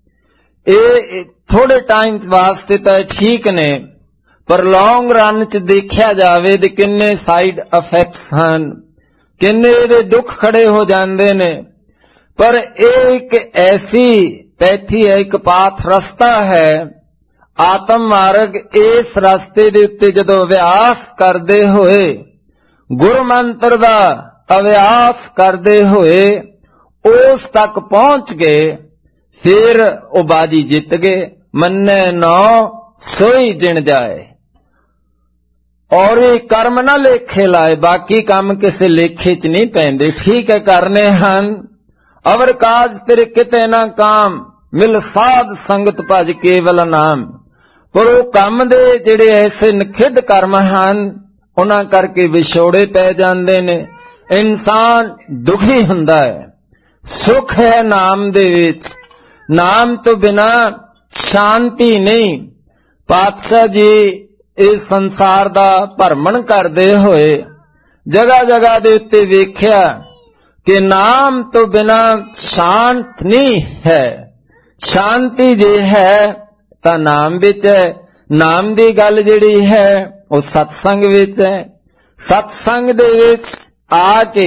ਇਹ ਥੋੜੇ ਟਾਈਮ ਵਾਸਤੇ ਤਾਂ ਠੀਕ ਨੇ, ਪਰ ਲੌਂਗ ਰਨ ਚ ਦੇਖਿਆ ਜਾਵੇ ਤੇ ਕਿੰਨੇ ਸਾਈਡ ਇਫੈਕਟਸ ਹਨ, ਕਿੰਨੇ ਇਹਦੇ ਦੁੱਖ ਖੜੇ ਹੋ ਜਾਂਦੇ ਨੇ। ਪਰ ਇਹ ਇੱਕ ਐਸੀ ਪੈਥੀ ਹੈ, ਇੱਕ ਪਾਥ ਰਸਤਾ ਹੈ, ਆਤਮ ਮਾਰਗ। ਇਸ ਰਸਤੇ ਦੇ ਉੱਤੇ ਜਦੋਂ ਅਭਿਆਸ ਕਰਦੇ ਹੋਏ, ਗੁਰ ਮੰਤਰ ਦਾ ਅਭਿਆਸ ਕਰਦੇ ਹੋਏ ਉਸ ਤੱਕ ਪਹੁੰਚ ਗਏ, ਫਿਰ ਉਹ ਬਾਜੀ ਜਿੱਤ ਗਏ। ਮੰਨੇ ਨੋ ਸੋਈ ਜਿਣ ਜਾਏ। ਔਰ ਇਹ ਕਰਮ ਨਾ ਲੇਖੇ ਲਾਏ, ਬਾਕੀ ਕੰਮ ਕਿਸੇ ਲੇਖੇ ਚ ਨਹੀਂ ਪੈਂਦੇ। ਠੀਕ ਹੈ ਕਰਨੇ ਹਨ, ਅਵਰ ਕਾਜ ਤੇਰੇ ਕਿਤੇ ਨਾ ਕਾਮ, ਮਿਲ ਸਾਧ ਸੰਗਤ ਭਜ ਕੇਵਲ ਨਾਮ। ਪਰ ਉਹ ਕੰਮ ਦੇ ਜਿਹੜੇ ਐਸੇ ਨਿਖਿੱਧ ਕਰਮ ਹਨ, ਉਹਨਾਂ ਕਰਕੇ ਵਿਛੋੜੇ ਪੈ ਜਾਂਦੇ ਨੇ, ਇਨਸਾਨ ਦੁਖੀ ਹੁੰਦਾ ਹੈ। ਸੁਖ ਹੈ ਨਾਮ ਦੇ ਵਿੱਚ, ਨਾਮ ਤੋਂ ਬਿਨਾ ਸ਼ਾਂਤੀ ਨਹੀਂ। ਪਾਤਸ਼ਾਹ ਜੀ ਇਸ ਸੰਸਾਰ ਦਾ ਭਰਮਣ ਕਰਦੇ ਹੋਏ ਜਗ੍ਹਾ ਜਗ੍ਹਾ ਦੇ ਉੱਤੇ ਵੇਖਿਆ ਕਿ ਨਾਮ ਤੋਂ ਬਿਨਾ ਸ਼ਾਂਤ ਨਹੀਂ ਹੈ। ਸ਼ਾਂਤੀ ਜੇ ਹੈ ਤਾਂ ਨਾਮ ਵਿੱਚ ਹੈ। ਨਾਮ ਦੀ ਗੱਲ ਜਿਹੜੀ ਹੈ ਉਹ ਸਤਸੰਗ ਵਿੱਚ ਹੈ। ਸਤਸੰਗ ਦੇ ਵਿੱਚ ਆ ਕੇ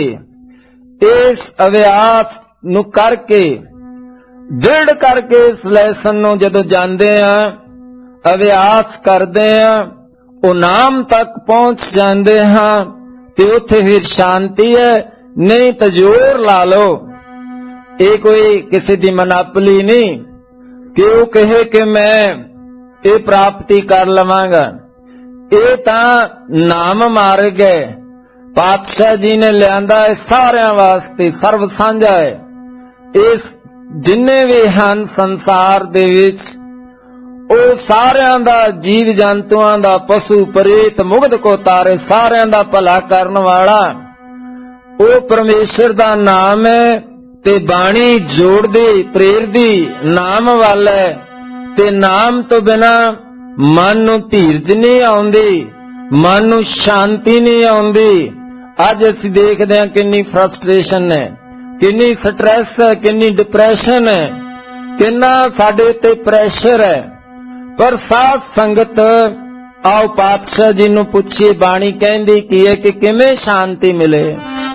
ਇਸ ਅਭਿਆਸ ਨੂੰ ਕਰਕੇ, ਦ੍ਰਿੜ ਕਰਕੇ ਇਸ ਲੈਸਨ ਨੂੰ ਜਦੋਂ ਜਾਂਦੇ ਆ, ਅਭਿਆਸ ਕਰਦੇ ਆ, ਉਹ ਨਾਮ ਤੱਕ ਪਹੁੰਚ ਜਾਂਦੇ ਹਾਂ, ਤੇ ਉੱਥੇ ਫਿਰ ਸ਼ਾਂਤੀ ਹੈ। ਨਹੀਂ ਤਾਂ ਜ਼ੋਰ ਲਾ ਲਓ। ਇਹ ਕੋਈ ਕਿਸੇ ਦੀ ਮਨਾਪਲੀ ਨਹੀਂ ਕਿ ਉਹ ਕਹੇ ਕਿ ਮੈਂ ਇਹ ਪ੍ਰਾਪਤੀ ਕਰ ਲਵਾਂਗਾ। ਇਹ ਤਾਂ ਨਾਮ ਮਾਰਗ ਹੈ। ਪਾਤਸ਼ਾਹ ਜੀ ਨੇ ਲਿਆਂਦਾ ਹੈ ਸਾਰਿਆਂ ਵਾਸਤੇ, ਸਰਬ ਸਾਂਝਾ ਹੈ। ਇਸ ਜਿੰਨੇ ਵੀ ਹਨ ਸੰਸਾਰ ਦੇ ਵਿੱਚ, ਉਹ ਸਾਰਿਆਂ ਦਾ, ਜੀਵ ਜੰਤੂਆਂ ਦਾ, ਪਸ਼ੂ ਪ੍ਰੇਤ ਮੁਗਧ ਕੋ ਤਾਰੇ, ਸਾਰਿਆਂ ਦਾ ਭਲਾ ਕਰਨ ਵਾਲਾ ਉਹ ਪਰਮੇਸ਼ਰ ਦਾ ਨਾਮ ਹੈ। ਤੇ ਬਾਣੀ ਜੋੜਦੀ, ਪ੍ਰੇਰਦੀ ਨਾਮ ਵੱਲ ਹੈ। ਤੇ ਨਾਮ ਤੋਂ ਬਿਨਾ ਮਨ ਨੂੰ ਧੀਰਜ ਨਹੀਂ ਆਉਂਦੀ, ਮਨ ਨੂੰ ਸ਼ਾਂਤੀ ਨਹੀਂ ਆਉਂਦੀ। ਅੱਜ ਅਸੀਂ ਦੇਖਦੇ ਹਾਂ ਕਿੰਨੀ ਫਰਸਟ੍ਰੇਸ਼ਨ ਹੈ, ਕਿੰਨੀ ਸਟ੍ਰੈਸ ਹੈ, ਕਿੰਨੀ ਡਿਪਰੈਸ਼ਨ ਹੈ, ਕਿੰਨਾ ਸਾਡੇ ਉੱਤੇ ਪ੍ਰੈਸ਼ਰ ਹੈ। ਪਰ ਸਾਧ ਸੰਗਤ ਆਓ ਪਾਤਸ਼ਾਹ ਜੀ ਨੂੰ ਪੁੱਛੀਏ, ਬਾਣੀ ਕਹਿੰਦੀ ਕੀ ਹੈ ਕਿ ਕਿਵੇਂ ਸ਼ਾਂਤੀ ਮਿਲੇ।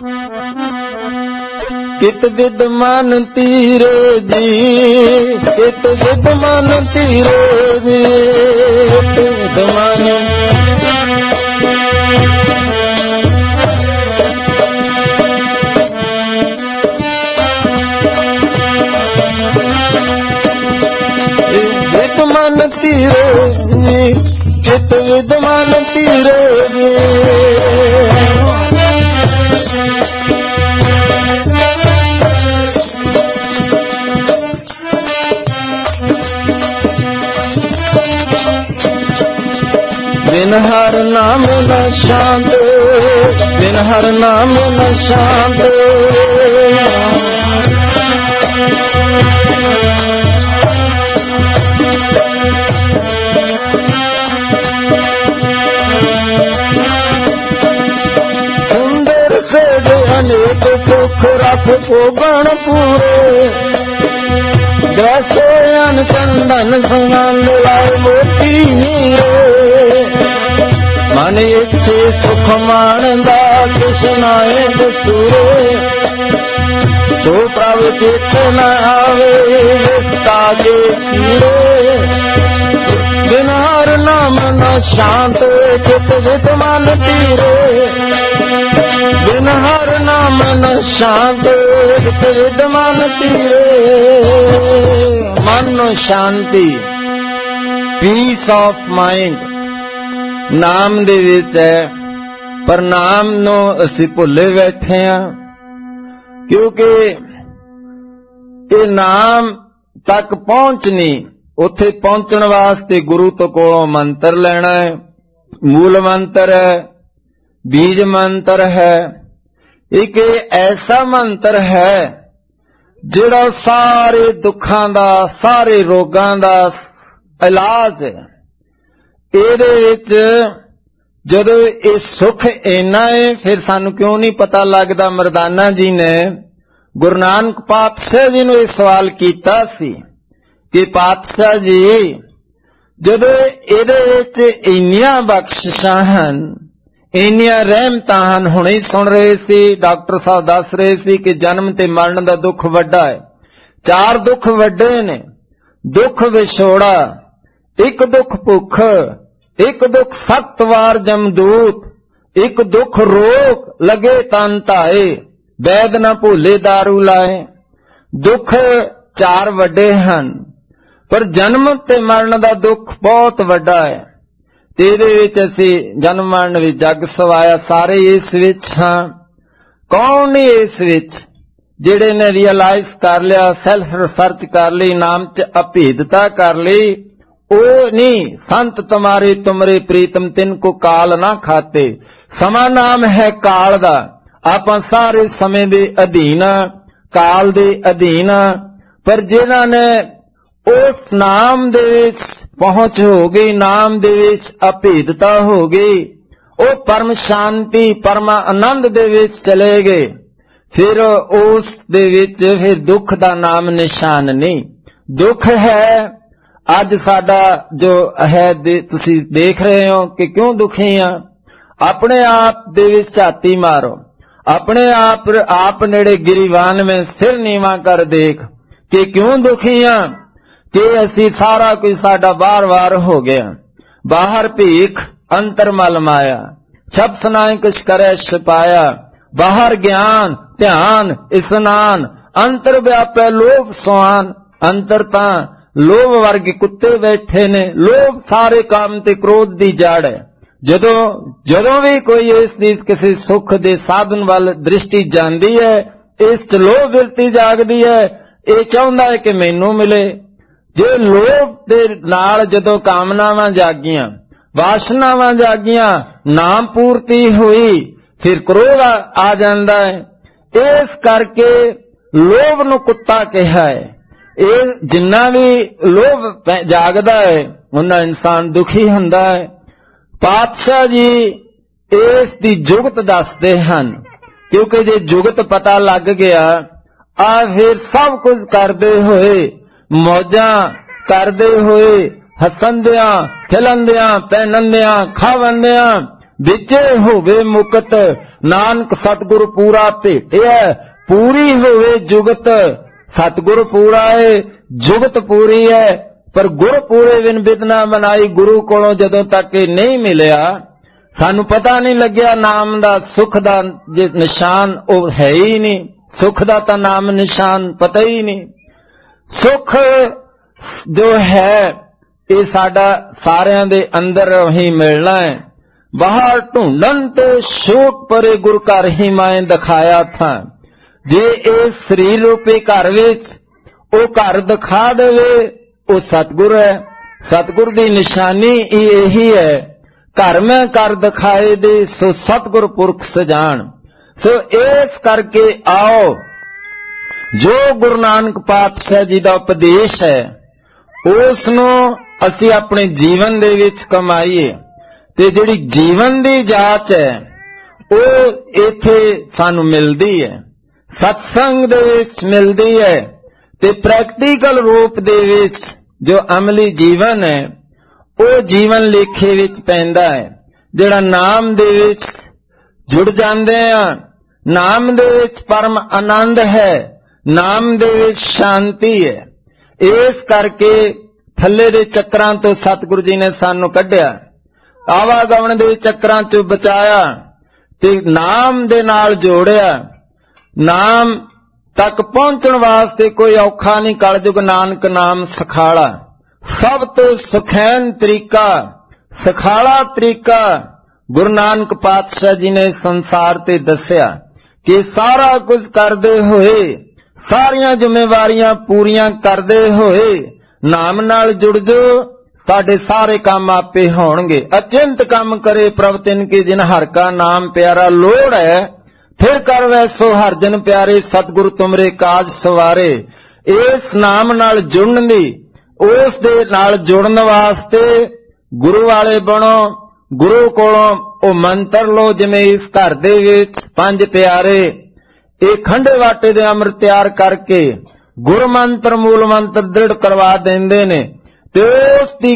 ਕਿਤ ਵਿਦ ਮਨ ਤੀਰੇ ਜੀ, ਕਿਤ ਵਿਦ ਮਨ ਤੀਰੇ ਜੀ, ਕਿਤ ਵਿਦ ਮਨ ਮਨ ਤੀਰੇ ਜੀ, ਚਿਤ ਵਿਦ ਮਨ ਤੀਰੇ ਜੀ। ਬਿਨ ਹਰ ਨਾਮ ਨ ਸ਼ਾਂਤ, ਬਿਨ ਹਰ ਨਾਮ ਨ ਸ਼ਾਂਤ। ਸੁਖ पाप भोगण पूरे, जैसे अन चंदन सुगंध लाए मोती हीरे। मन इच्छे सुख मानदा कृष्णाए दसूरे, जो प्रभु चित न आवे ताजे सीरे। बिन हर नाम न शांत चित विद मन तीरे, बिन हर नाम न शांत चित विद मन तीरे। मन शांति, पीस ऑफ माइंड नाम ਦੇ ਵਿੱਚ ਹੈ, ਪਰ ਨਾਮ ਨੂੰ ਅਸੀਂ ਭੁੱਲੇ ਬੈਠੇ ਹਾਂ, ਕਿਉਂਕਿ ਇਹ ਨਾਮ ਤੱਕ ਪਹੁੰਚ ਨਹੀਂ। ਉੱਥੇ ਪਹੁੰਚਣ ਵਾਸਤੇ ਗੁਰੂ ਤੋਂ ਕੋਲੋਂ ਮੰਤਰ ਲੈਣਾ ਹੈ। ਮੂਲ ਮੰਤਰ ਹੈ, ਬੀਜ ਮੰਤਰ ਹੈ। ਇੱਕ ਐਸਾ ਮੰਤਰ ਹੈ ਜਿਹੜਾ ਸਾਰੇ ਦੁੱਖਾਂ ਦਾ, ਸਾਰੇ ਰੋਗਾਂ ਦਾ ਇਲਾਜ ਹੈ। ਇਹਦੇ ਵਿੱਚ ਜਦੋਂ ਇਹ ਸੁੱਖ ਇੰਨਾ ਹੈ, ਫਿਰ ਸਾਨੂੰ ਕਿਉਂ ਨਹੀਂ ਪਤਾ ਲੱਗਦਾ? ਮਰਦਾਨਾ ਜੀ ਨੇ ਗੁਰੂ ਨਾਨਕ ਪਾਤਸ਼ਾਹ ਜੀ ਨੂੰ ਇਹ ਸਵਾਲ ਕੀਤਾ ਸੀ ਕਿ ਪਾਤਸ਼ਾਹ ਜੀ, ਜਦੋਂ ਇਹਦੇ ਵਿੱਚ ਇੰਨੀਆਂ ਬਖਸ਼ਿਸ਼ਾਂ ਹਨ, ਇੰਨੀਆਂ ਰਹਿਮਤਾਂ ਹਨ। ਹੁਣੇ ਸੁਣ ਰਹੇ ਸੀ, ਡਾਕਟਰ ਸਾਹਿਬ ਦੱਸ ਰਹੇ ਸੀ ਕਿ ਜਨਮ ਤੇ ਮਰਨ ਦਾ ਦੁੱਖ ਵੱਡਾ ਹੈ। 4 ਦੁੱਖ ਵੱਡੇ ਨੇ। ਦੁੱਖ ਵਿਛੋੜਾ, ਇੱਕ ਦੁੱਖ ਭੁੱਖ, ਇੱਕ ਦੁੱਖ 7 ਵਾਰ ਜਮਦੂਤ, ਇੱਕ ਦੁੱਖ ਰੋਗ ਲਗੇ ਤਨ ਧਾਏ, ਵੈਦ ਨਾ ਭੁੱਲੇ ਦਾਰੂ ਲਾਏ। ਦੁੱਖ 4 ਵੱਡੇ ਹਨ, ਪਰ ਜਨਮ ਤੇ ਮਰਨ ਦਾ ਦੁੱਖ ਬਹੁਤ ਵੱਡਾ ਹੈ। ਤੇ ਇਹਦੇ ਵਿੱਚ ਅਸੀਂ ਜਨਮ ਮਰਨ ਵਿੱਚ ਜੱਗ ਸਵਾਇਆ, ਸਾਰੇ ਇਸ ਵਿੱਚ ਹਾਂ। ਕੌਣ ਨਹੀਂ ਇਸ ਵਿੱਚ? ਜਿਹੜੇ ਨੇ ਰੀਅਲਾਈਜ਼ ਕਰ ਲਿਆ, ਸੈਲਫ ਰਿਸਰਚ ਕਰ ਲਈ, ਨਾਮ 'ਚ ਅਭੇਦਤਾ ਕਰ ਲਈ, ਉਹ ਨਹੀਂ। ਸੰਤ ਤੁਮਾਰੇ ਤੁਮਰੇ ਪ੍ਰੀਤਮ ਤਿੰਨ ਕੋ ਕਾਲ ਨਾ ਖਾਤੇ। ਸਮਾਂ ਨਾਮ ਹੈ ਕਾਲ ਦਾ। ਆਪਾਂ ਸਾਰੇ ਸਮੇਂ ਦੇ ਅਧੀਨ, ਕਾਲ ਦੇ ਅਧੀਨ। ਪਰ ਜਿਨ੍ਹਾਂ ਨੇ ਉਸ ਨਾਮ ਦੇ ਵਿੱਚ ਪਹੁੰਚ ਹੋ ਗਈ, ਨਾਮ ਦੇ ਵਿੱਚ ਅਭੇਦਤਾ ਹੋ ਗਈ, ਉਹ ਪਰਮ ਸ਼ਾਂਤੀ, ਪਰਮ ਆਨੰਦ ਦੇ ਵਿੱਚ ਚਲੇ ਗਏ। ਫਿਰ ਉਸ ਦੇ ਵਿੱਚ ਫਿਰ ਦੁੱਖ ਦਾ ਨਾਮ ਨਿਸ਼ਾਨ ਨਹੀਂ। ਦੁੱਖ ਹੈ ਅੱਜ ਸਾਡਾ ਜੋ ਹੈ, ਤੁਸੀਂ ਦੇਖ ਰਹੇ ਹੋ ਕਿ ਕਿਉਂ ਦੁਖੀ ਆ। ਆਪਣੇ ਆਪ ਦੇ ਵਿੱਚ ਝਾਤੀ ਮਾਰੋ, ਆਪਣੇ ਆਪ ਨੇੜੇ ਗਿਰੀਵਾਨ ਵਿੱਚ ਸਿਰ ਨੀਵਾਂ ਕਰ ਦੇਖ ਕਿ ਕਿਉਂ ਦੁਖੀ ਆ। ਕਿ ਅਸੀਂ ਸਾਰਾ ਕੁਝ ਸਾਡਾ ਬਾਰ-ਬਾਰ ਹੋ ਗਿਆ। ਬਾਹਰ ਭੀਖ ਅੰਤਰ ਮਲ ਮਾਇਆ, ਛਪ ਸੁਨਾਏ ਕੁਛ ਕਰੇ ਛਪਾਇਆ। ਬਾਹਰ ਗਿਆਨ ਧਿਆਨ ਇਸਨਾਨ, ਅੰਤਰ ਵਿਆਪੈ ਲੋਭ ਸੁਆਨ। ਅੰਤਰ ਤਾਂ ਲੋਭ ਵਰਗੇ ਕੁੱਤੇ ਬੈਠੇ ਨੇ। ਲੋਭ ਸਾਰੇ ਕੰਮ ਤੇ ਕ੍ਰੋਧ ਦੀ ਜੜ ਹੈ। ਜਦੋਂ ਵੀ ਕੋਈ ਇਸ ਦੀ ਕਿਸੇ ਸੁੱਖ ਦੇ ਸਾਧਨ ਵੱਲ ਦ੍ਰਿਸ਼ਟੀ ਜਾਂਦੀ ਹੈ, ਇਸ 'ਚ ਲੋਭ ਬਿਰਤੀ ਜਾਗਦੀ ਹੈ। ਇਹ ਚਾਹੁੰਦਾ ਹੈ ਕਿ ਮੈਨੂੰ ਮਿਲੇ। ਜੇ ਲੋਭ ਦੇ ਨਾਲ ਜਦੋਂ ਕਾਮਨਾਵਾਂ ਜਾਗੀਆਂ, ਵਾਸ਼ਨਾਵਾਂ ਜਾਗੀਆਂ, ਨਾਮ ਪੂਰਤੀ ਹੋਈ, ਫਿਰ ਕ੍ਰੋਧ ਆ ਜਾਂਦਾ ਹੈ। ਇਸ ਕਰਕੇ ਲੋਭ ਨੂੰ ਕੁੱਤਾ ਕਿਹਾ ਹੈ। ਇਹ ਜਿੰਨਾ ਵੀ ਲੋਭ ਜਾਗਦਾ ਹੈ, ਉਹਨਾਂ ਇਨਸਾਨ ਦੁਖੀ ਹੁੰਦਾ ਹੈ। ਪਾਤਸ਼ਾਹ ਜੀ ਇਸ ਦੀ ਜੁਗਤ ਦੱਸਦੇ ਹਨ, ਕਿਉਂਕਿ ਜੇ ਜੁਗਤ ਪਤਾ ਲੱਗ ਗਿਆ, ਆ ਫਿਰ ਸਭ ਕੁਝ ਕਰਦੇ ਹੋਏ, ਮੌਜਾਂ ਕਰਦੇ ਹੋਏ, ਹੱਸੰਦਿਆਂ ਖਿਲੰਦਿਆਂ ਪਹਿਨੰਦਿਆਂ ਖਾਵੰਦਿਆਂ, ਵਿਚੇ ਹੋਵੇ ਮੁਕਤ। ਨਾਨਕ ਸਤਿਗੁਰ ਪੂਰਾ ਭੇਟਿਆ, ਪੂਰੀ ਹੋਵੇ ਜੁਗਤ। ਸਤਿਗੁਰ ਪੂਰਾ ਹੈ, ਜੁਗਤ ਪੂਰੀ ਹੈ, ਪਰ ਗੁਰ ਪੂਰੇ ਬਿਨ ਬਿਦਨਾ ਬਣਾਈ। ਗੁਰੂ ਕੋਲੋਂ ਜਦੋਂ ਤੱਕ ਇਹ ਨਹੀਂ ਮਿਲਿਆ, ਸਾਨੂੰ ਪਤਾ ਨਹੀਂ ਲੱਗਿਆ ਨਾਮ ਦਾ, ਸੁੱਖ ਦਾ ਜੇ ਨਿਸ਼ਾਨ ਉਹ ਹੈ ਹੀ ਨਹੀਂ। ਸੁੱਖ ਦਾ ਤਾਂ ਨਾਮ ਨਿਸ਼ਾਨ ਪਤਾ ਹੀ ਨਹੀਂ। ਸੁੱਖ ਜੋ ਹੈ ਇਹ ਸਾਡਾ ਸਾਰਿਆਂ ਦੇ ਅੰਦਰ ਹੀ ਮਿਲਣਾ ਹੈ। ਬਾਹਰ ਢੂੰਡਨ ਤੇ ਸ਼ੋਕ ਪਰੇ ਗੁਰ ਘਰ ਹੀ ਮੈਂ ਦਿਖਾਇਆ ਥਾ। ਜੇ ਇਹ ਸਰੀਰ ਰੂਪੀ ਘਰ ਵਿੱਚ ਉਹ ਘਰ ਦਿਖਾ ਦੇਵੇ, ਉਹ ਸਤਿਗੁਰ ਹੈ। ਸਤਿਗੁਰ ਦੀ ਨਿਸ਼ਾਨੀ ਇਹੀ ਹੈ, ਘਰ ਮੈਂ ਕਰ ਦਿਖਾਏ ਦੇ ਸੋ ਸਤਿਗੁਰ ਪੁਰਖ ਸਜਾਣ। ਸੋ ਇਸ ਕਰਕੇ ਆਓ, ਜੋ ਗੁਰੂ ਨਾਨਕ ਪਾਤਸ਼ਾਹ ਜੀ ਦਾ ਉਪਦੇਸ਼ ਹੈ, ਉਸ ਨੂੰ ਅਸੀਂ ਆਪਣੇ ਜੀਵਨ ਦੇ ਵਿੱਚ ਕਮਾਈਏ। ਤੇ ਜਿਹੜੀ ਜੀਵਨ ਦੀ ਜਾਂਚ ਹੈ, ਉਹ ਇੱਥੇ ਸਾਨੂੰ ਮਿਲਦੀ ਹੈ। ਸਤਸੰਗ ਦੇ ਵਿੱਚ ਮਿਲਦੀ ਹੈ ਤੇ ਪ੍ਰੈਕਟੀਕਲ ਰੂਪ ਦੇ ਵਿੱਚ ਜੋ ਅਮਲੀ ਜੀਵਨ ਹੈ ਉਹ ਜੀਵਨ ਲੇਖੇ ਵਿੱਚ ਪੈਂਦਾ ਹੈ। ਜਿਹੜਾ ਨਾਮ ਦੇ ਵਿੱਚ ਜੁੜ ਜਾਂਦੇ ਆ, ਨਾਮ ਦੇ ਵਿੱਚ ਪਰਮ ਆਨੰਦ ਹੈ, ਨਾਮ ਦੇ ਵਿੱਚ ਸ਼ਾਂਤੀ ਹੈ। ਇਸ ਕਰਕੇ ਥੱਲੇ ਦੇ ਚੱਕਰਾਂ ਤੋਂ ਸਤਿਗੁਰੂ ਜੀ ਨੇ ਸਾਨੂੰ ਕੱਢਿਆ, ਆਵਾਗਮਨ ਦੇ ਚੱਕਰਾਂ ਚੋਂ ਬਚਾਇਆ ਤੇ ਨਾਮ ਦੇ ਨਾਲ ਜੋੜਿਆ। ਨਾਮ ਤੱਕ ਪਹੁੰਚਣ ਵਾਸਤੇ ਕੋਈ ਔਖਾ ਨਹੀਂ, ਕਲਯੁਗ ਨਾਨਕ ਨਾਮ ਸਖਾਲਾ। ਸਭ ਤੋਂ ਸੁਖੈਨ ਤਰੀਕਾ, ਸਖਾਲਾ ਤਰੀਕਾ ਗੁਰੂ ਨਾਨਕ ਪਾਤਸ਼ਾਹ ਜੀ ਨੇ ਸੰਸਾਰ ਤੇ ਦੱਸਿਆ ਕਿ ਸਾਰਾ ਕੁਝ ਕਰਦੇ ਹੋਏ, ਸਾਰੀਆਂ ਜ਼ਿੰਮੇਵਾਰੀਆਂ ਪੂਰੀਆਂ ਕਰਦੇ ਹੋਏ ਨਾਮ ਨਾਲ ਜੁੜ ਜਾਓ, ਸਾਡੇ ਸਾਰੇ ਕੰਮ ਆਪੇ ਹੋਣਗੇ। ਅਚਿੰਤ ਕੰਮ ਕਰੇ ਪ੍ਰਭ ਤਿਨ ਕੇ ਜਿਨ ਹਰਿ ਕਾ ਨਾਮ ਪਿਆਰਾ। ਲੋੜ ਹੈ ਫਿਰ ਕਰ ਵੈਸੋ ਹਰਿ ਜਨ ਪਿਆਰੇ, ਸਤਿਗੁਰੂ ਤੁਮਰੇ ਕਾਜ ਸਵਾਰੇ। ਇਸ ਨਾਮ ਨਾਲ ਜੁੜਨ ਦੀ, ਉਸ ਦੇ ਨਾਲ ਜੁੜਨ ਵਾਸਤੇ ਗੁਰੂ ਵਾਲੇ ਬਣੋ। ਗੁਰੂ ਕੋਲੋਂ ਉਹ ਮੰਤਰ ਲੋ, ਜਿਵੇਂ ਇਸ ਘਰ ਦੇ ਵਿੱਚ 5 ਪਿਆਰੇ ਇਹ ਖੰਡੇ ਵਾਟੇ ਦੇ ਅੰਮ੍ਰਿਤ ਤਿਆਰ ਕਰਕੇ ਗੁਰ ਮੰਤਰ ਮੂਲ ਮੰਤਰ ਦ੍ਰਿੜ ਕਰਵਾ ਦਿੰਦੇ ਨੇ। ਤੇ ਉਸ ਦੀ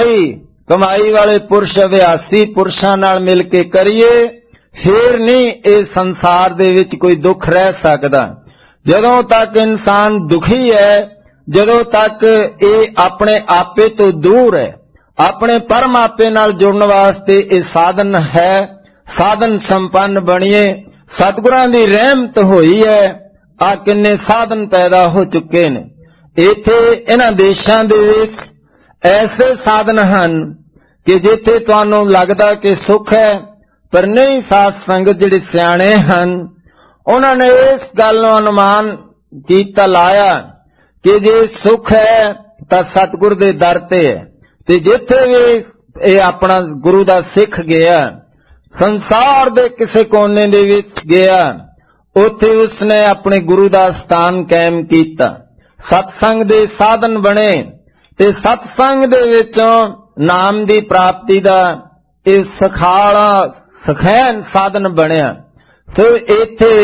ਕਮਾਈ ਵਾਲੇ ਪੁਰਸ਼ 82 ਪੁਰਸ਼ਾਂ ਨਾਲ ਮਿਲ ਕੇ ਕਰੀਏ, ਫੇਰ ਨਹੀਂ ਇਹ ਸੰਸਾਰ ਦੇ ਵਿੱਚ ਕੋਈ ਦੁੱਖ ਰਹਿ ਸਕਦਾ। ਜਦੋਂ ਤੱਕ ਇਨਸਾਨ ਦੁਖੀ ਹੈ, ਜਦੋਂ ਤੱਕ ਇਹ ਆਪਣੇ ਆਪੇ ਤੋਂ ਦੂਰ ਹੈ, ਆਪਣੇ ਪਰਮ ਆਪੇ ਨਾਲ ਜੁੜਨ ਵਾਸਤੇ ਇਹ ਸਾਧਨ ਹੈ। ਸਾਧਨ ਸੰਪੰਨ ਬਣੀਏ। ਸਤਿਗੁਰਾਂ ਦੀ ਰਹਿਮਤ ਹੋਈ ਹੈ, ਆ ਕਿੰਨੇ ਸਾਧਨ ਪੈਦਾ ਹੋ ਚੁੱਕੇ ਨੇ। ਇੱਥੇ ਇਹਨਾਂ ਦੇਸ਼ਾਂ ਦੇ ਵਿੱਚ ਐਸੇ ਸਾਧਨ ਹਨ ਕਿ ਜਿੱਥੇ ਤੁਹਾਨੂੰ ਲੱਗਦਾ ਕਿ ਸੁੱਖ ਹੈ, ਪਰ ਨਹੀਂ। ਸਾਧ ਸੰਗਤ ਜਿਹੜੇ ਸਿਆਣੇ ਹਨ ਉਹਨਾਂ ਨੇ ਇਸ ਗੱਲ ਨੂੰ ਅਨੁਮਾਨ ਕੀਤਾ, ਲਾਇਆ ਕਿ ਜੇ ਸੁੱਖ ਹੈ ਤਾਂ ਸਤਿਗੁਰ ਦੇ ਦਰ ਤੇ ਹੈ। ਤੇ ਜਿੱਥੇ ਵੀ ਇਹ ਆਪਣਾ ਗੁਰੂ ਦਾ ਸਿੱਖ ਗਿਆ, ਸੰਸਾਰ ਦੇ ਕਿਸੇ ਕੋਨੇ ਦੇ ਵਿੱਚ ਗਿਆ, ਉੱਥੇ ਉਸਨੇ ਆਪਣੇ ਗੁਰੂ ਦਾ ਸਥਾਨ ਕਾਇਮ ਕੀਤਾ। ਸਤਸੰਗ ਦੇ ਸਾਧਨ ਬਣੇ ਤੇ ਸਤਸੰਗ ਦੇ ਵਿੱਚੋਂ ਨਾਮ ਦੀ ਪ੍ਰਾਪਤੀ ਦਾ ਇਹ ਸਖੈਨ ਸਾਧਨ ਬਣਿਆ। ਸੋ ਇੱਥੇ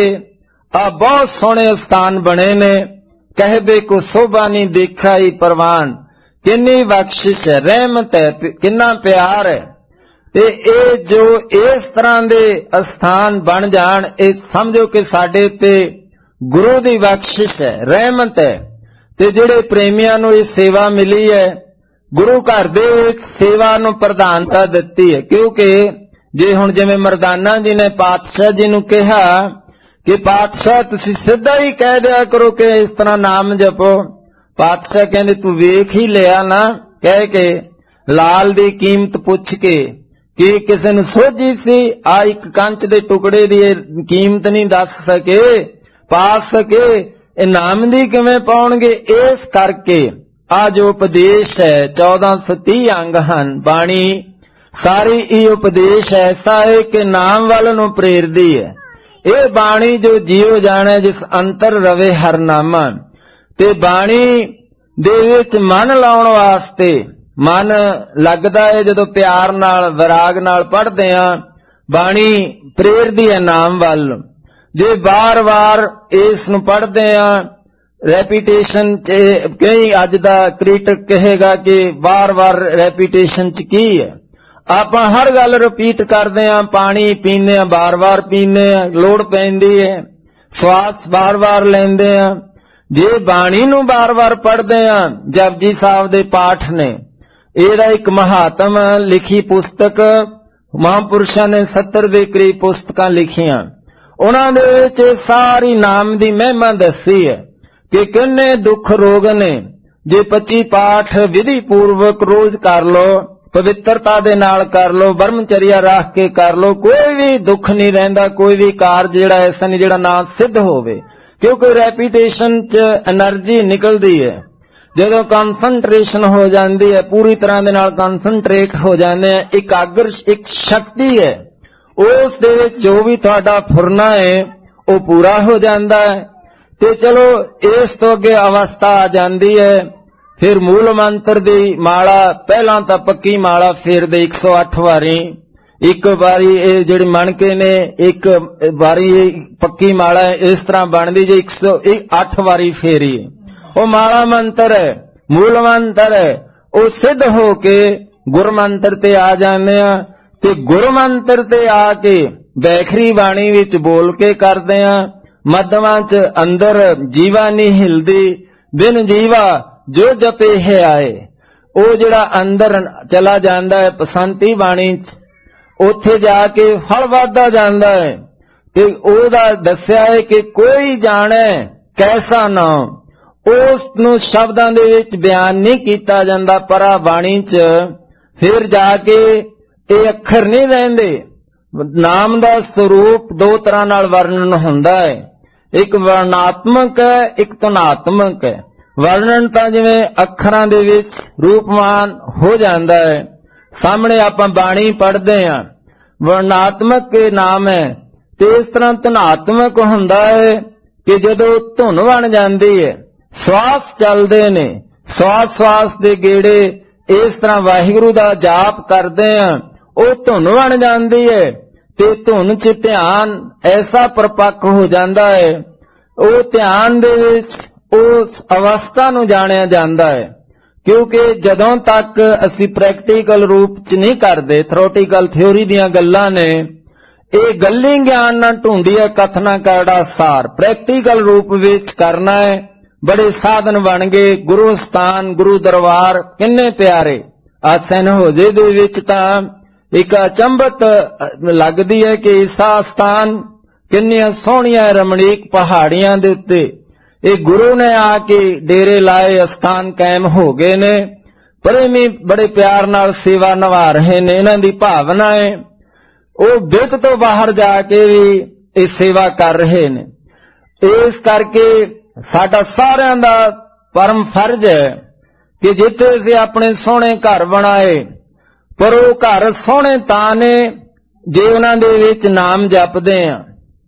ਆ ਬਹੁਤ ਸੋਹਣੇ ਸਥਾਨ ਬਣੇ ਨੇ। ਕਹਿਬੇ ਕੋ ਸੋਭਾ ਨਹੀਂ ਦੇਖਾ ਹੀ ਪ੍ਰਵਾਨ। ਕਿੰਨੀ ਬਖਸ਼ਿਸ਼ ਹੈ, ਰਹਿਮਤ ਹੈ, ਕਿੰਨਾ ਪਿਆਰ ਹੈ। ਤੇ ਇਹ ਜੋ ਇਸ ਤਰ੍ਹਾਂ ਦੇ ਅਸਥਾਨ ਬਣ ਜਾਣ, ਇਹ ਸਮਝੋ ਕਿ ਸਾਡੇ ਤੇ ਗੁਰੂ ਦੀ ਬਖਸ਼ਿਸ਼ ਹੈ, ਰਹਿਮਤ ਹੈ। ਤੇ ਜਿਹੜੇ ਪ੍ਰੇਮੀਆਂ ਨੂੰ ਇਹ ਸੇਵਾ ਮਿਲੀ ਹੈ, ਗੁਰੂ ਘਰ ਦੇ ਵਿੱਚ ਸੇਵਾ ਨੂੰ ਪ੍ਰਧਾਨਤਾ ਦਿੱਤੀ ਹੈ। ਕਿਉਂਕਿ ਜੇ ਹੁਣ ਜਿਵੇਂ ਮਰਦਾਨਾ ਜੀ ਨੇ ਪਾਤਸ਼ਾਹ ਜੀ ਨੂੰ ਕਿਹਾ ਕਿ ਪਾਤਸ਼ਾਹ ਤੁਸੀਂ ਸਿੱਧਾ ਹੀ ਕਹਿ ਦਿਆ ਕਰੋ ਕਿ ਇਸ ਤਰ੍ਹਾਂ ਨਾਮ ਜਪੋ। ਪਾਤਸ਼ਾਹ ਕਹਿੰਦੇ ਤੂੰ ਵੇਖ ਹੀ ਲਿਆ ਨਾ, ਕਹਿ ਕੇ ਲਾਲ ਦੀ ਕੀਮਤ ਪੁੱਛ ਕੇ ਕਿ ਕਿਸੇ ਨੂੰ ਸੋਝੀ ਸੀ, ਆ ਇੱਕ ਕੰਚ ਦੇ ਟੁਕੜੇ ਦੀ ਕੀਮਤ ਨਹੀਂ ਦੱਸ ਸਕੇ, ਪਾ ਸਕੇ, ਇਹ ਨਾਮ ਦੀ ਕਿਵੇਂ ਪਾਉਣਗੇ। ਇਸ ਕਰਕੇ ਆ ਜੋ ਉਪਦੇਸ਼ ਹੈ, 1430 ਅੰਗ ਹਨ। ਬਾਣੀ ਸਾਰੀ ਇਹ ਉਪਦੇਸ਼ ਐਸਾ ਹੈ ਕਿ ਨਾਮ ਵੱਲ ਨੂੰ ਪ੍ਰੇਰਦੀ ਹੈ। ਇਹ ਬਾਣੀ ਜੋ ਜੀਉ ਜਾਣੈ ਜਿਸ ਅੰਤਰ ਰਵੇ ਹਰ ਨਾਮਾ। ਤੇ ਬਾਣੀ ਦੇ ਵਿੱਚ ਮਨ ਲਾਉਣ ਵਾਸਤੇ, ਮਨ ਲੱਗਦਾ ਹੈ ਜਦੋਂ ਪਿਆਰ ਨਾਲ ਵਿਰਾਗ ਨਾਲ ਪੜ੍ਹਦੇ ਆ, ਬਾਣੀ ਪ੍ਰੇਰਦੀ ਹੈ ਨਾਮ ਵੱਲ। ਜੇ ਵਾਰ-ਵਾਰ ਇਸ ਨੂੰ ਪੜ੍ਹਦੇ ਆ, ਰੈਪੀਟੇਸ਼ਨ ਚ ਕਈ ਅੱਜ ਦਾ ਕ੍ਰਿਟਿਕ ਕਹੇਗਾ ਕਿ ਵਾਰ-ਵਾਰ ਰੈਪੀਟੇਸ਼ਨ ਚ ਕੀ ਹੈ। ਆਪਾਂ ਹਰ ਗੱਲ ਰਿਪੀਟ ਕਰਦੇ ਆ, ਪਾਣੀ ਪੀਂਦੇ ਆ ਵਾਰ-ਵਾਰ ਪੀਂਦੇ ਆ, ਲੋੜ ਪੈਂਦੀ ਹੈ, ਸਵਾਸ ਵਾਰ-ਵਾਰ ਲੈਂਦੇ ਆ। ਜੇ ਬਾਣੀ ਨੂੰ ਵਾਰ-ਵਾਰ ਪੜ੍ਹਦੇ ਆ, ਜਪਜੀ ਸਾਹਿਬ ਦੇ ਪਾਠ ਨੇ, ਇਹਦਾ ਇੱਕ ਮਹਾਤਮ ਲਿਖੀ ਪੁਸਤਕ, ਮਹਾਂਪੁਰਸ਼ਾਂ ਨੇ 70 ਦੇ ਕਰੀਬ ਪੁਸਤਕਾਂ ਲਿਖੀਆਂ, ਉਹਨਾਂ ਦੇ ਵਿੱਚ ਸਾਰੀ ਨਾਮ ਦੀ ਮਹਿਮਾ ਦੱਸੀ ਹੈ ਕਿ ਕਿੰਨੇ ਦੁੱਖ ਰੋਗ ਨੇ। ਜੇ 25 ਪਾਠ ਵਿਧੀ ਪੂਰਵਕ ਰੋਜ਼ ਕਰ ਲੋ, ਪਵਿੱਤਰਤਾ ਦੇ ਨਾਲ ਕਰ ਲੋ, ਬ੍ਰਹਮਚਰਿਆ ਰੱਖ ਕੇ ਕਰ ਲੋ, ਕੋਈ ਵੀ ਦੁੱਖ ਨਹੀਂ ਰਹਿੰਦਾ, ਕੋਈ ਵੀ ਕਾਰਜ ਜਿਹੜਾ ਐਸਾ ਨਹੀਂ ਜਿਹੜਾ ਨਾ ਸਿੱਧ ਹੋਵੇ। ਕਿਉਂਕਿ ਰੈਪੀਟੇਸ਼ਨ 'ਚ એનર્ਜੀ ਨਿਕਲਦੀ ਹੈ। ਜਦੋਂ ਕਨਸੈਂਟਰੇਸ਼ਨ ਹੋ ਜਾਂਦੀ ਹੈ, ਪੂਰੀ ਤਰ੍ਹਾਂ ਦੇ ਨਾਲ ਕਨਸੈਂਟਰੇਟ ਹੋ ਜਾਂਦੇ ਆ, ਇਕਾਗਰ ਇੱਕ ਸ਼ਕਤੀ ਹੈ, ਉਸ ਦੇ ਵਿੱਚ ਜੋ ਵੀ ਤੁਹਾਡਾ ਫੁਰਨਾ ਹੈ ਉਹ ਪੂਰਾ ਹੋ ਜਾਂਦਾ ਹੈ। ਤੇ ਚਲੋ ਇਸ ਤੋਂ ਅੱਗੇ ਅਵਸਥਾ ਆ ਜਾਂਦੀ ਹੈ, ਫਿਰ ਮੂਲ ਮੰਤਰ ਦੀ ਮਾਲਾ, ਪਹਿਲਾਂ ਤਾਂ ਪੱਕੀ ਮਾਲਾ ਫੇਰਦੇ 108 ਵਾਰੀ, ਇੱਕ ਵਾਰੀ ਇਹ ਜਿਹੜੀ ਮਣਕੇ ਨੇ ਇੱਕ ਵਾਰੀ ਪੱਕੀ ਮਾਲਾ ਇਸ ਤਰ੍ਹਾਂ ਬਣਦੀ ਜੇ 108 ਵਾਰੀ ਫੇਰੀ। ਉਹ ਮਾਲਾ ਮੰਤਰ ਹੈ, ਮੂਲ ਮੰਤਰ ਹੈ। ਉਹ ਸਿੱਧ ਹੋ ਕੇ ਗੁਰਮੰਤਰ ਤੇ ਆ ਜਾਂਦੇ ਆ ਤੇ ਗੁਰਮੰਤਰ ਤੇ ਆ ਕੇ ਵੈਖਰੀ ਬਾਣੀ ਵਿੱਚ ਬੋਲ ਕੇ ਕਰਦੇ ਆ। ਮੱਧਵਾਂ ਚ ਅੰਦਰ ਜੀਵਾ ਨਹੀਂ ਹਿਲਦੀ, ਬਿਨ ਜੀਵਾ ਜੋ ਜਪੇ ਹੈ ਆਏ। ਉਹ ਜਿਹੜਾ ਅੰਦਰ ਚਲਾ ਜਾਂਦਾ ਹੈ ਪਸੰਤੀ ਬਾਣੀ ਚ, ਉੱਥੇ ਜਾ ਕੇ ਫਲ ਵੱਧਦਾ ਜਾਂਦਾ ਹੈ। ਤੇ ਉਹਦਾ ਦੱਸਿਆ ਹੈ ਕਿ ਕੋਈ ਜਾਣੇ ਕੈਸਾ ਨਾਮ, ਉਸ ਨੂੰ ਸ਼ਬਦਾਂ ਦੇ ਵਿੱਚ ਬਿਆਨ ਨਹੀਂ ਕੀਤਾ ਜਾਂਦਾ ਪਰਾ ਬਾਣੀ ਚ। ਫਿਰ ਜਾ ਕੇ ਇਹ ਅੱਖਰ ਨਹੀਂ ਰਹਿੰਦੇ। ਨਾਮ ਦਾ ਸਰੂਪ ਦੋ ਤਰ੍ਹਾਂ ਨਾਲ ਵਰਣਨ ਹੁੰਦਾ ਹੈ, ਇੱਕ ਵਰਣਾਤਮਕ ਹੈ, ਇੱਕ ਧੁਨਾਤਮਕ ਹੈ। ਵਰਣਨ ਤਾਂ ਜਿਵੇਂ ਅੱਖਰਾਂ ਦੇ ਵਿੱਚ ਰੂਪਮਾਨ ਹੋ ਜਾਂਦਾ ਹੈ, ਸਾਹਮਣੇ ਆਪਾਂ ਬਾਣੀ ਪੜ੍ਹਦੇ ਹਾਂ, ਵਰਣਾਤਮਕ ਕੇ ਨਾਮ ਹੈ। ਤੇ ਇਸ ਤਰ੍ਹਾਂ ਧੁਨਾਤਮਕ ਹੁੰਦਾ ਹੈ ਕਿ ਜਦੋਂ ਧੁਨ ਬਣ ਜਾਂਦੀ ਹੈ, ਸਵਾਸ ਚੱਲਦੇ ਨੇ, ਸਵਾਸ ਦੇ ਗੇੜੇ ਇਸ ਤਰ੍ਹਾਂ ਵਾਹਿਗੁਰੂ ਦਾ ਜਾਪ ਕਰਦੇ ਆ, ਉਹ ਧੁਨ ਬਣ ਜਾਂਦੀ ਹੈ। ਤੇ ਧੁਨ 'ਚ ਧਿਆਨ ਐਸਾ ਪਰਪੱਕ ਹੋ ਜਾਂਦਾ ਹੈ, ਉਹ ਧਿਆਨ ਦੇ ਵਿੱਚ ਉਸ ਅਵਸਥਾ ਨੂੰ ਜਾਣਿਆ ਜਾਂਦਾ ਹੈ। ਕਿਉਂਕਿ ਜਦੋਂ ਤੱਕ ਅਸੀਂ ਪ੍ਰੈਕਟੀਕਲ ਰੂਪ 'ਚ ਨਹੀਂ ਕਰਦੇ, ਥਿਓਰੀਟੀਕਲ ਥਿਉਰੀ ਦੀਆਂ ਗੱਲਾਂ ਨੇ, ਇਹ ਗੱਲੀ ਗਿਆਨ ਨਾਲ ਢੂੰਡੀਏ ਕਥਨਾ ਕਰੜਾ ਸਾਰ, ਪ੍ਰੈਕਟੀਕਲ ਰੂਪ ਵਿੱਚ ਕਰਨਾ ਹੈ। ਬੜੇ ਸਾਧਨ ਬਣ ਗਏ, ਗੁਰੂ ਸਥਾਨ, ਗੁਰੂ ਦਰਬਾਰ ਕਿੰਨੇ ਪਿਆਰੇ। ਆਸਨ ਹੋਜੇ ਦੇ ਵਿੱਚ ਤਾਂ ਇੱਕ ਅਚੰਭਤ ਲੱਗਦੀ ਹੈ ਕਿ ਈਸਾ ਸਥਾਨ ਕਿੰਨੀਆਂ ਸੋਹਣੀਆਂ ਰਮਣੀਕ ਪਹਾੜੀਆਂ ਦੇ ਉੱਤੇ ਇਹ ਗੁਰੂ ਨੇ ਆ ਕੇ ਡੇਰੇ ਲਾਏ, ਅਸਥਾਨ ਕਾਇਮ ਹੋ ਗਏ ਨੇ। ਪ੍ਰੇਮੀ ਬੜੇ ਪਿਆਰ ਨਾਲ ਸੇਵਾ ਨਿਭਾ ਰਹੇ ਨੇ। ਇਹਨਾਂ ਦੀ ਭਾਵਨਾ ਹੈ ਉਹ ਬਿਰਤ ਤੋਂ ਬਾਹਰ ਜਾ ਕੇ ਵੀ ਇਹ ਸੇਵਾ ਕਰ ਰਹੇ ਨੇ। ਇਸ ਕਰਕੇ ਸਾਡਾ ਸਾਰਿਆਂ ਦਾ ਪਰਮ ਫਰਜ਼ ਹੈ ਕਿ ਜਿੱਥੇ ਅਸੀਂ ਆਪਣੇ ਸੋਹਣੇ ਘਰ ਬਣਾਏ, ਪਰ ਉਹ ਘਰ ਸੋਹਣੇ ਤਾਂ ਨੇ ਜੇ ਉਹਨਾਂ ਦੇ ਵਿੱਚ ਨਾਮ ਜਪਦੇ ਆ।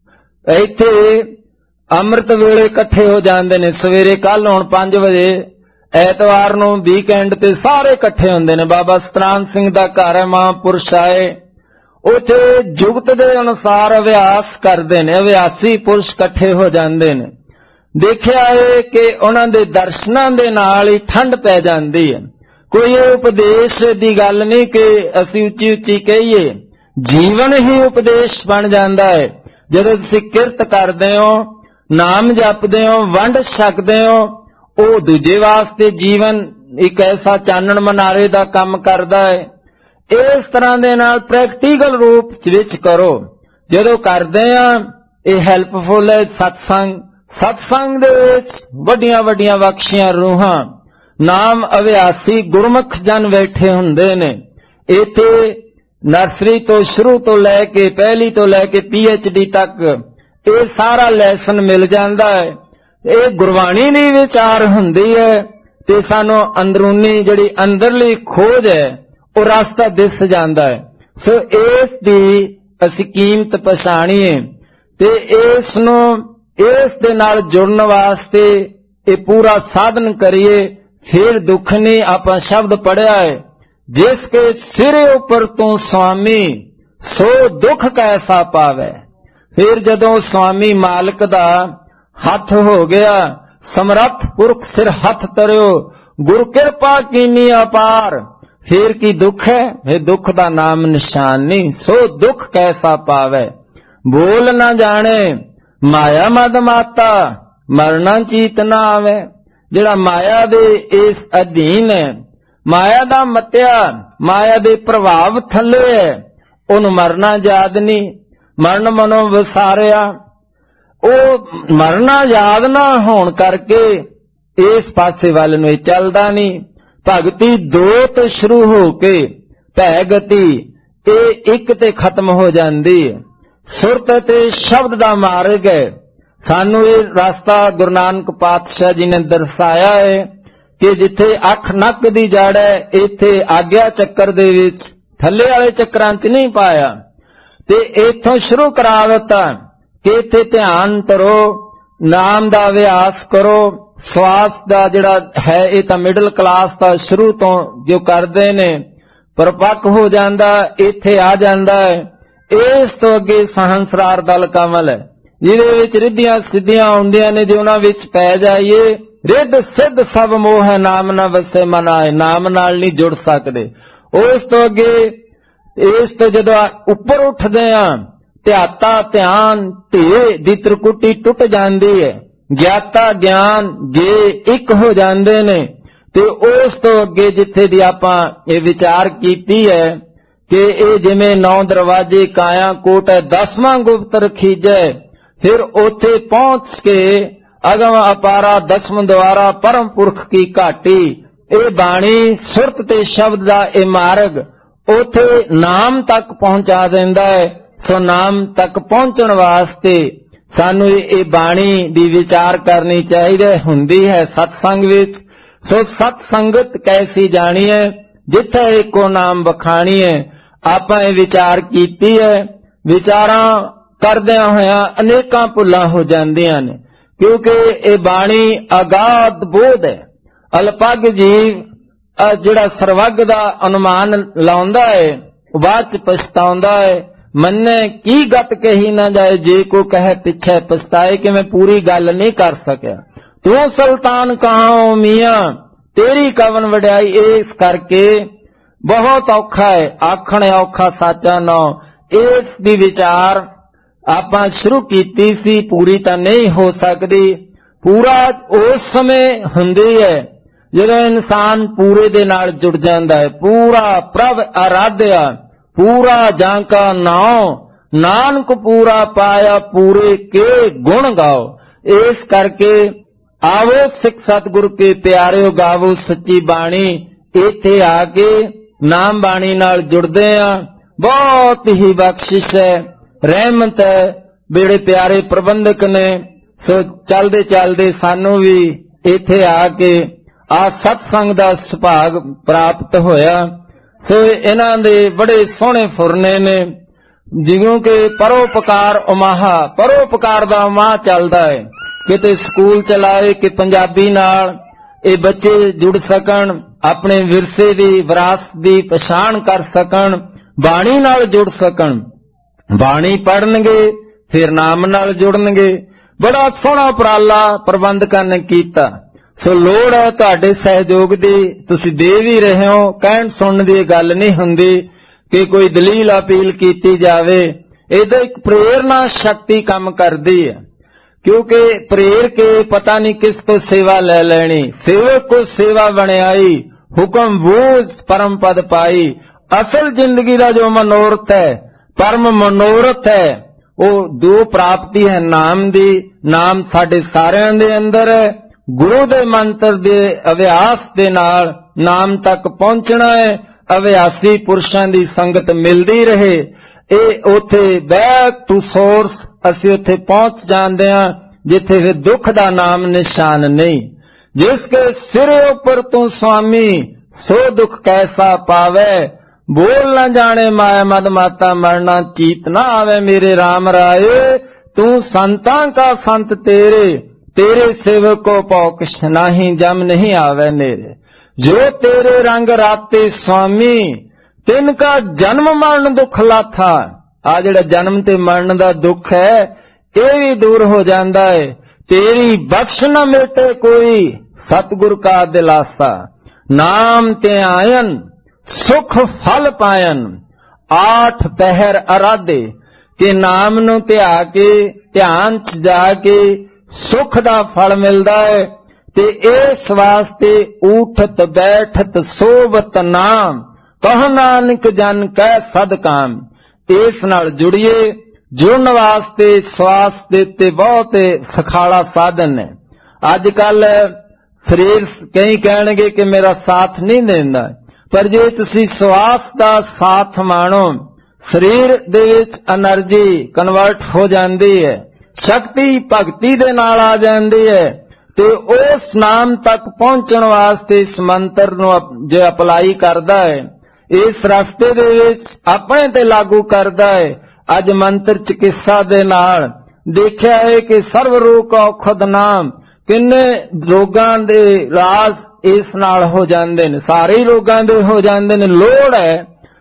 ਇੱਥੇ ਅੰਮ੍ਰਿਤ ਵੇਲੇ ਇਕੱਠੇ ਹੋ ਜਾਂਦੇ ਨੇ, ਸਵੇਰੇ ਕੱਲ ਹੁਣ 5 ਵਜੇ ਐਤਵਾਰ ਨੂੰ ਵੀਕਐਂਡ ਤੇ ਸਾਰੇ ਇਕੱਠੇ ਹੁੰਦੇ ਨੇ। ਬਾਬਾ ਸਤਨਾਮ ਸਿੰਘ ਦਾ ਘਰ ਹੈ, ਮਹਾਂਪੁਰਸ਼ ਆਏ, ਉੱਥੇ ਜੁਗਤ ਦੇ ਅਨੁਸਾਰ ਅਭਿਆਸ ਕਰਦੇ ਨੇ, ਅਭਿਆਸੀ ਪੁਰਸ਼ ਇਕੱਠੇ ਹੋ ਜਾਂਦੇ ਨੇ। ਦੇਖਿਆ ਹੈ ਕਿ ਉਹਨਾਂ ਦੇ ਦਰਸ਼ਨਾਂ ਦੇ ਨਾਲ ਹੀ ਠੰਡ ਪੈ ਜਾਂਦੀ ਹੈ। ਕੋਈ ਇਹ ਉਪਦੇਸ਼ ਦੀ ਗੱਲ ਨਹੀਂ ਕਿ ਅਸੀਂ ਉੱਚੀ ਉੱਚੀ ਕਹੀਏ, ਜੀਵਨ ਹੀ ਉਪਦੇਸ਼ ਬਣ ਜਾਂਦਾ ਹੈ। ਜਦੋਂ ਤੁਸੀਂ ਕਿਰਤ ਕਰਦੇ ਹੋ, ਨਾਮ ਜਪਦੇ ਹੋ, ਵੰਡ ਛਕਦੇ ਹੋ, ਉਹ ਦੂਜੇ ਵਾਸਤੇ ਜੀਵਨ ਇੱਕ ਐਸਾ ਚਾਨਣ ਮਨਾਰੇ ਦਾ ਕੰਮ ਕਰਦਾ ਹੈ। ਇਸ ਤਰ੍ਹਾਂ ਦੇ ਨਾਲ ਪ੍ਰੈਕਟੀਕਲ ਰੂਪ ਵਿੱਚ ਕਰੋ। ਜਦੋਂ ਕਰਦੇ ਆ ਇਹ ਹੈਲਪਫੁਲ ਹੈ। ਸਤਸੰਗ ਦੇ ਵਿੱਚ ਵੱਡੀਆਂ ਵੱਡੀਆਂ ਬਖਸ਼ੀਆਂ ਰੂਹਾਂ ਨਾਮ ਅਭਿਆਸੀ ਗੁਰਮੁਖ ਜਨ ਬੈਠੇ ਹੁੰਦੇ ਨੇ। ਇੱਥੇ ਨਰਸਰੀ ਤੋਂ ਸ਼ੁਰੂ ਤੋਂ ਲੈ ਕੇ ਪਹਿਲੀ ਤੋਂ ਲੈ ਕੇ PhD ਤੱਕ ਇਹ ਸਾਰਾ ਲੈਸਨ ਮਿਲ ਜਾਂਦਾ ਹੈ। ਇਹ ਗੁਰਬਾਣੀ ਦੀ ਵਿਚਾਰ ਹੁੰਦੀ ਹੈ ਤੇ ਸਾਨੂੰ ਅੰਦਰੂਨੀ ਜਿਹੜੀ ਅੰਦਰਲੀ ਖੋਜ ਹੈ ਉਹ ਰਸਤਾ ਦਿਸ ਜਾਂਦਾ ਹੈ। ਸੋ ਇਸ ਦੀ ਅਸੀਂ ਕੀਮਤ ਪਛਾਣੀਏ ਤੇ ਇਸ ਨੂੰ ਇਸ ਦੇ ਨਾਲ ਜੁੜਨ ਵਾਸਤੇ ਇਹ ਪੂਰਾ ਸਾਧਨ ਕਰੀਏ। ਫਿਰ ਦੁੱਖ ਨਹੀਂ। ਆਪਾਂ ਸ਼ਬਦ ਪੜਿਆ ਹੈ, ਜਿਸ ਕੇ ਸਿਰੇ ਉੱਪਰ ਤੂੰ ਸੁਆਮੀ ਸੋ ਦੁੱਖ ਕੈਸਾ ਪਾਵੇ। ਫਿਰ ਜਦੋਂ ਸੁਆਮੀ ਮਾਲਕ ਦਾ ਹੱਥ ਹੋ ਗਿਆ, ਸਮਰੱਥ ਪੁਰਖ ਸਿਰ ਹੱਥ ਤਰਿਓ, ਗੁਰ ਕਿਰਪਾ ਕੀਨੀ ਅਪਾਰ, ਫਿਰ ਕੀ ਦੁੱਖ ਹੈ? ਇਹ ਦੁੱਖ ਦਾ ਨਾਮ ਨਿਸ਼ਾਨ ਨਹੀਂ। ਸੋ ਦੁੱਖ ਕੈਸਾ ਪਾਵੇ। ਬੋਲ ਨਾ ਜਾਣੇ ਮਾਇਆ ਮਦ ਮਾਤਾ, ਮਰਨਾ ਚੀਤ ਨਾ ਆਵੇ। ਜਿਹੜਾ ਮਾਇਆ ਦੇ ਇਸ ਅਧੀਨ ਹੈ, ਮਾਇਆ ਦਾ ਮਤਿਆ, ਮਾਇਆ ਦੇ ਪ੍ਰਭਾਵ ਥੱਲੇ ਹੈ, ਉਹਨੂੰ ਮਰਨਾ ਯਾਦ ਨਹੀਂ। ਮਰਨ ਮਨੋਂ ਵਿਸਾਰਿਆ, ਉਹ ਮਰਨਾ ਯਾਦ ਨਾ ਹੋਣ ਕਰਕੇ ਇਸ ਪਾਸੇ ਵੱਲ ਨੂੰ ਚੱਲਦਾ ਨਹੀਂ। ਭਗਤੀ ਦੋ ਤੋਂ ਸ਼ੁਰੂ ਹੋ ਕੇ ਭੈ ਗਤੀ ਇਹ ਇੱਕ ਤੇ ਖਤਮ ਹੋ ਜਾਂਦੀ ਹੈ। ਸੁਰਤ ਤੇ ਸ਼ਬਦ ਦਾ ਮਾਰਗ ਹੈ। ਸਾਨੂੰ ਇਹ ਰਸਤਾ ਗੁਰੂ ਨਾਨਕ ਪਾਤਸ਼ਾਹ ਜੀ ਨੇ ਦਰਸਾਇਆ ਹੈ ਕਿ ਜਿੱਥੇ ਅੱਖ ਨੱਕ ਦੀ ਜੜ ਹੈ, ਇੱਥੇ ਆਗਿਆ ਚੱਕਰ ਦੇ ਵਿੱਚ, ਥੱਲੇ ਵਾਲੇ ਚੱਕਰਾਂ 'ਚ ਨਹੀਂ ਪਾਇਆ ਤੇ ਇੱਥੋਂ ਸ਼ੁਰੂ ਕਰਾ ਦਿੱਤਾ ਕਿ ਇੱਥੇ ਧਿਆਨ ਧਰੋ, ਨਾਮ ਦਾ ਅਭਿਆਸ ਕਰੋ। ਸਵਾਸ ਦਾ ਜਿਹੜਾ ਹੈ ਇਹ ਤਾਂ ਮਿਡਲ ਕਲਾਸ ਦਾ ਸ਼ੁਰੂ ਤੋਂ ਜੋ ਕਰਦੇ ਨੇ, ਪਰਪੱਕ ਹੋ ਜਾਂਦਾ, ਇੱਥੇ ਆ ਜਾਂਦਾ ਹੈ। ਇਸ ਤੋਂ ਅੱਗੇ ਸਹੰਸਰਾਰ ਦਲ ਕਮਲ ਹੈ, ਜਿਹਦੇ ਵਿੱਚ ਰਿੱਧੀਆਂ ਸਿੱਧੀਆਂ ਆਉਂਦੀਆਂ ਨੇ। ਜੇ ਉਹਨਾਂ ਵਿੱਚ ਪੈ ਜਾਈਏ, ਰਿੱਧ ਸਿੱਧ ਸਭ ਮੋਹ ਹੈ, ਨਾਮ ਨਾ ਵਸੇ ਮਨ ਆਏ। ਨਾਮ ਨਾਲ ਨਹੀਂ ਜੁੜ ਸਕਦੇ। ਉਸ ਤੋਂ ਅੱਗੇ ਇਸ ਤੋਂ ਜਦੋਂ ਉੱਪਰ ਉੱਠਦੇ ਆ, ਧਿਆਤਾ ਧਿਆਨ ਧੇ ਦੀ ਤ੍ਰਿਕੁਟੀ ਟੁੱਟ ਜਾਂਦੀ ਹੈ। ਗਿਆਤਾ ਗਿਆਨ ਗੇ ਇੱਕ ਹੋ ਜਾਂਦੇ ਨੇ। ਤੇ ਉਸ ਤੋਂ ਅੱਗੇ ਜਿੱਥੇ ਦੀ ਆਪਾਂ ਇਹ ਵਿਚਾਰ ਕੀਤੀ ਹੈ ਕਿ ਇਹ ਜਿਵੇਂ 9 ਦਰਵਾਜ਼ੇ ਕਾਇਆ ਕੋਟ ਹੈ, 10ਵਾਂ ਗੁਪਤ ਰਖੀਜੈ। ਫਿਰ ਉੱਥੇ ਪਹੁੰਚ ਕੇ ਅਗਮ ਅਪਾਰਾ 10ਵਾਂ ਦੁਆਰਾ ਪਰਮ ਪੁਰਖ ਕੀ ਘਾਟੀ। ਇਹ ਬਾਣੀ ਸੁਰਤ ਤੇ ਸ਼ਬਦ ਦਾ ਇਹ ਮਾਰਗ ਉੱਥੇ ਨਾਮ ਤੱਕ ਪਹੁੰਚਾ ਦਿੰਦਾ ਹੈ। ਸੋ ਨਾਮ ਤੱਕ ਪਹੁੰਚਣ ਵਾਸਤੇ ਸਾਨੂੰ ਇਹ ਬਾਣੀ ਦੀ ਵਿਚਾਰ ਕਰਨੀ ਚਾਹੀਦੀ ਹੁੰਦੀ ਹੈ ਸਤਸੰਗ ਵਿੱਚ। ਸੋ ਸਤ ਸੰਗਤ ਕੈਸੀ ਜਾਣੀ ਹੈ, ਜਿੱਥੇ ਇੱਕੋ ਨਾਮ ਬਖਾਣੀ ਹੈ। ਆਪਾਂ ਇਹ ਵਿਚਾਰ ਕੀਤੀ ਹੈ। ਵਿਚਾਰਾਂ ਕਰਦਿਆਂ ਹੋਇਆਂ ਅਨੇਕਾਂ ਭੁੱਲਾਂ ਹੋ ਜਾਂਦੀਆਂ ਨੇ, ਕਿਉਂਕਿ ਇਹ ਬਾਣੀ ਅਗਾਧ ਬੋਧ ਹੈ। ਅਲਪੱਗ ਜੀਵ ਜਿਹੜਾ ਸਰਵੱਗ ਦਾ ਅਨੁਮਾਨ ਲਾਉਂਦਾ ਹੈ, ਬਾਅਦ ਚ ਪਛਤਾਉਂਦਾ ਹੈ। ਮੰਨੇ ਕੀ ਗਤ ਕਹੀ ਨਾ ਜਾਏ, ਜੇ ਕੋ ਕਹੇ ਪਿੱਛੇ ਪਛਤਾਏ। ਕਿ ਮੈਂ ਪੂਰੀ ਗੱਲ ਨਹੀਂ ਕਰ ਸਕਿਆ। ਤੂੰ ਸੁਲਤਾਨ ਕਹਾਉ ਮੀਆਂ, ਤੇਰੀ ਕਵਨ ਵਡਿਆਈ। ਇਸ ਕਰਕੇ ਬਹੁਤ ਔਖਾ ਹੈ, ਆਖਣ ਔਖਾ ਸਾਚਾ ਨੋ। ਇਸ ਦੀ ਵਿਚਾਰ ਆਪਾਂ ਸ਼ੁਰੂ ਕੀਤੀ ਸੀ, ਪੂਰੀ ਤਾਂ ਨਹੀਂ ਹੋ ਸਕਦੀ। ਪੂਰਾ ਉਸ ਸਮੇਂ ਹੁੰਦੀ ਹੈ ਜਦੋਂ ਇਨਸਾਨ ਪੂਰੇ ਦੇ ਨਾਲ ਜੁੜ ਜਾਂਦਾ ਹੈ। ਪੂਰਾ ਪ੍ਰਭ ਆਰਾਧਿਆ, ਪੂਰਾ ਜਾਂਕਾ ਨਾਉ, ਨਾਨਕ ਪੂਰਾ ਪਾਇਆ, ਪੂਰੇ ਕੇ ਗੁਣ ਗਾਓ। ਇਸ ਕਰਕੇ ਆਵੋ ਸਿੱਖ ਸਤਿਗੁਰ ਕੇ ਪਿਆਰਿਓ, ਗਾਵੋ ਸੱਚੀ ਬਾਣੀ। ਇੱਥੇ ਆ ਕੇ ਨਾਮ ਬਾਣੀ ਨਾਲ ਜੁੜਦੇ ਆ, ਬਹੁਤ ਹੀ ਬਖਸ਼ਿਸ਼ ਹੈ, ਰਹਿਮਤ ਹੈ। ਬੜੇ ਪਿਆਰੇ ਪ੍ਰਬੰਧਕ ਨੇ। ਸੋ ਚਲਦੇ ਚਲਦੇ ਸਾਨੂੰ ਵੀ ਇੱਥੇ ਆ ਕੇ ਆ ਸਤਸੰਗ ਦਾ ਸੁਭਾਗ ਪ੍ਰਾਪਤ ਹੋਇਆ। ਸੋ ਇਹਨਾਂ ਦੇ ਬੜੇ ਸੋਹਣੇ ਫੁਰਨੇ ਨੇ, ਜਿਉਂ ਕਿ ਪਰਉਪਕਾਰ ਉਮਾਹਾ, ਪਰਉਪਕਾਰ ਦਾ ਉਮਾਹ ਚੱਲਦਾ ਹੈ। ਕਿਤੇ ਸਕੂਲ ਚਲਾਏ ਕਿ ਪੰਜਾਬੀ ਨਾਲ ਇਹ ਬੱਚੇ ਜੁੜ ਸਕਣ, ਆਪਣੇ ਵਿਰਸੇ ਦੀ ਵਿਰਾਸਤ ਦੀ ਪਛਾਣ ਕਰ ਸਕਣ, ਬਾਣੀ ਨਾਲ ਜੁੜ ਸਕਣ। ਬਾਣੀ ਪੜ੍ਹਨਗੇ ਫਿਰ ਨਾਮ ਨਾਲ ਜੁੜਨਗੇ। ਬੜਾ ਸੋਹਣਾ ਉਪਰਾਲਾ ਪ੍ਰਬੰਧਕਾਂ ਨੇ ਕੀਤਾ। ਸੋ ਲੋੜ ਹੈ ਤੁਹਾਡੇ ਸਹਿਯੋਗ ਦੀ। ਤੁਸੀਂ ਦੇ ਵੀ ਰਹੇ ਹੋ। ਕਹਿਣ ਸੁਣਨ ਦੀ ਗੱਲ ਨਹੀਂ ਹੁੰਦੀ ਕਿ ਕੋਈ ਦਲੀਲ ਅਪੀਲ ਕੀਤੀ ਜਾਵੇ। ਇਹਦਾ ਇੱਕ ਪ੍ਰੇਰਨਾ ਸ਼ਕਤੀ ਕੰਮ ਕਰਦੀ ਹੈ, ਕਿਉਂਕਿ ਪ੍ਰੇਰ ਕੇ ਪਤਾ ਨਹੀਂ ਕਿਸ ਤੋਂ ਸੇਵਾ ਲੈ ਲੈਣੀ। ਸੇਵਕ ਕੋ ਸੇਵਾ ਬਣਾਈ, ਹੁਕਮ ਬੂਝ ਪਰਮ ਪਦ ਪਾਈ। ਅਸਲ ਜ਼ਿੰਦਗੀ ਦਾ ਜੋ ਮਨੋਰਥ ਹੈ, ਪਰਮ ਮਨੋਰਥ ਹੈ, ਉਹ ਦੋ ਪ੍ਰਾਪਤੀ ਹੈ ਨਾਮ ਦੀ। ਨਾਮ ਸਾਡੇ ਸਾਰਿਆਂ ਦੇ ਅੰਦਰ ਹੈ। ਗੁਰੂ ਦੇ ਮੰਤਰ ਦੇ ਅਭਿਆਸ ਦੇ ਨਾਲ ਨਾਮ ਤੱਕ ਪਹੁੰਚਣਾ ਹੈ। ਅਭਿਆਸੀ ਪੁਰਸ਼ਾਂ ਦੀ ਸੰਗਤ ਮਿਲਦੀ ਰਹੇ। ਇਹ ਉੱਥੇ ਬੈਕ ਟੂ ਸੋਰਸ, ਅਸੀਂ ਉੱਥੇ ਪਹੁੰਚ ਜਾਂਦੇ ਹਾਂ ਜਿੱਥੇ ਫਿਰ ਦੁੱਖ ਦਾ ਨਾਮ ਨਿਸ਼ਾਨ ਨਹੀਂ। ਜਿਸ ਕੇ ਸਿਰ ਉੱਪਰ ਤੂੰ ਸੁਆਮੀ, ਸੋ ਦੁੱਖ ਕੈਸਾ ਪਾਵੇ। ਬੋਲ ਨਾ ਜਾਣੇ ਮਾਇਆ ਮਦ ਮਾਤਾ, ਮਰਨਾ ਚੀਤ ਨਾ ਆਵੇ ਮੇਰੇ RAM ਰਾਏ। ਤੂੰ ਸੰਤਾਂ ਕਾ ਸੰਤ ਤੇਰੇ, तेरे सेवक को पौकश नाही, जम नहीं आवे नेरे। जो तेरे रंग राते स्वामी, तिनका जन्म मरण दुख लाथा। आ जिहड़ा जन्म ते मरण दा दुख है, ये भी दूर हो जांदा है। तेरी बख्श न मिटे कोई, सतगुर का दिलासा। नाम ते आयन, सुख फल पायन। 8 पहर अराधे के नाम नू ध्या के, ध्यान च जाके सुख दा फल मिलदा है। ते इस वास्ते उठत बैठत सोबत नाम, कह नानक जन कह सद काम। इस नाल जुड़िए। जुड़न वास्ते स्वास देते बहुत सखाला साधन है। अजकल शरीर कई कहणगे कि मेरा साथ नहीं देंदा, पर जे तुसी स्वास दा साथ मानो, शरीर दे विच एनर्जी कन्वर्ट हो जांदी है, शक्ति भगती दे नाल आ जांदी है। ते उस नाम तक पहुंचण वास्ते इस मंत्र नूं जे अप्लाई करदा है, इस रास्ते दे विच अपने ते लागू करदा है। अज मंत्र चिकित्सा दे नाल देखिया है कि सर्व रोग औखद नाम, किन्ने रोगां दे इलाज इस नाल हो जांदे ने, सारे रोगां दे हो जांदे ने। लोड़ है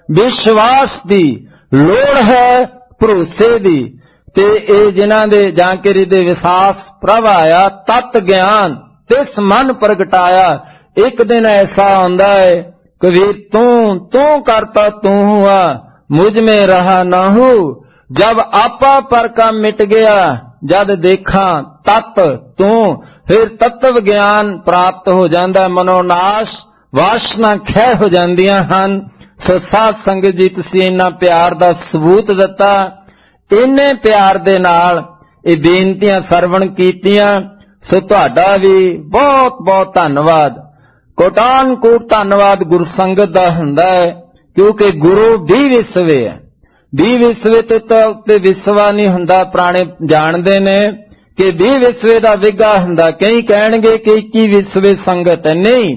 विश्वास दी, लोड़ है भरोसे दी, ते ए जिन्हां दे जांकेरी दे विश्वास प्रभ आया, तत ज्ञान तिस मन प्रगटाया। एक दिन ऐसा आंदा है कबीर, तू करता तू हुआ, मुझ में रहा ना हूँ। जब आपा पर का मिट गया, जद देखा तत् तू, फिर तत्व ज्ञान प्राप्त हो जाता। मनोनाश वासना खै हो जांदियां हन। सो साध संगत जी, तुसीं इन्ना प्यार दा सबूत दिता, इन्ने प्यार दे नाल ये बेनतियां सरवण कीतियां। सो तुहाडा भी बहुत बहुत धन्नवाद, कोटान कोट धन्नवाद गुरु संगत दा हुंदा है, क्योंकि गुरु भी विसवे है। भी विसवे ते विसवा नहीं हुंदा। पुराने जानदे ने कि भी विसवे दा विगा हुंदा। कई कहणगे कि 21 विसवे संगत है, नहीं,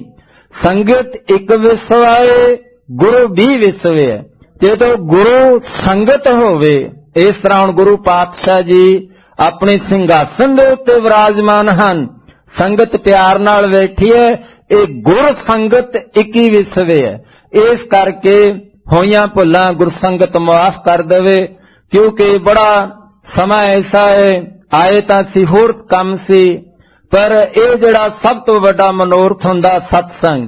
संगत एक विसवा है, गुरु भी विसवे है। जे तो गुरु संगत होवे, इस तरह हुण गुरु पातशाह जी अपने सिंघासन दे उत्ते विराजमान हन, संगत प्यार नाल बैठी है। ये गुर संगत 21 विसवे है। इस करके होइयां भुल्लां गुर संगत माफ कर देवे, क्योंकि बड़ा समा ऐसा है, आए तां सी होर कम सी, पर ये जिहड़ा सब तो वड्डा मनोरथ हुंदा सतसंग,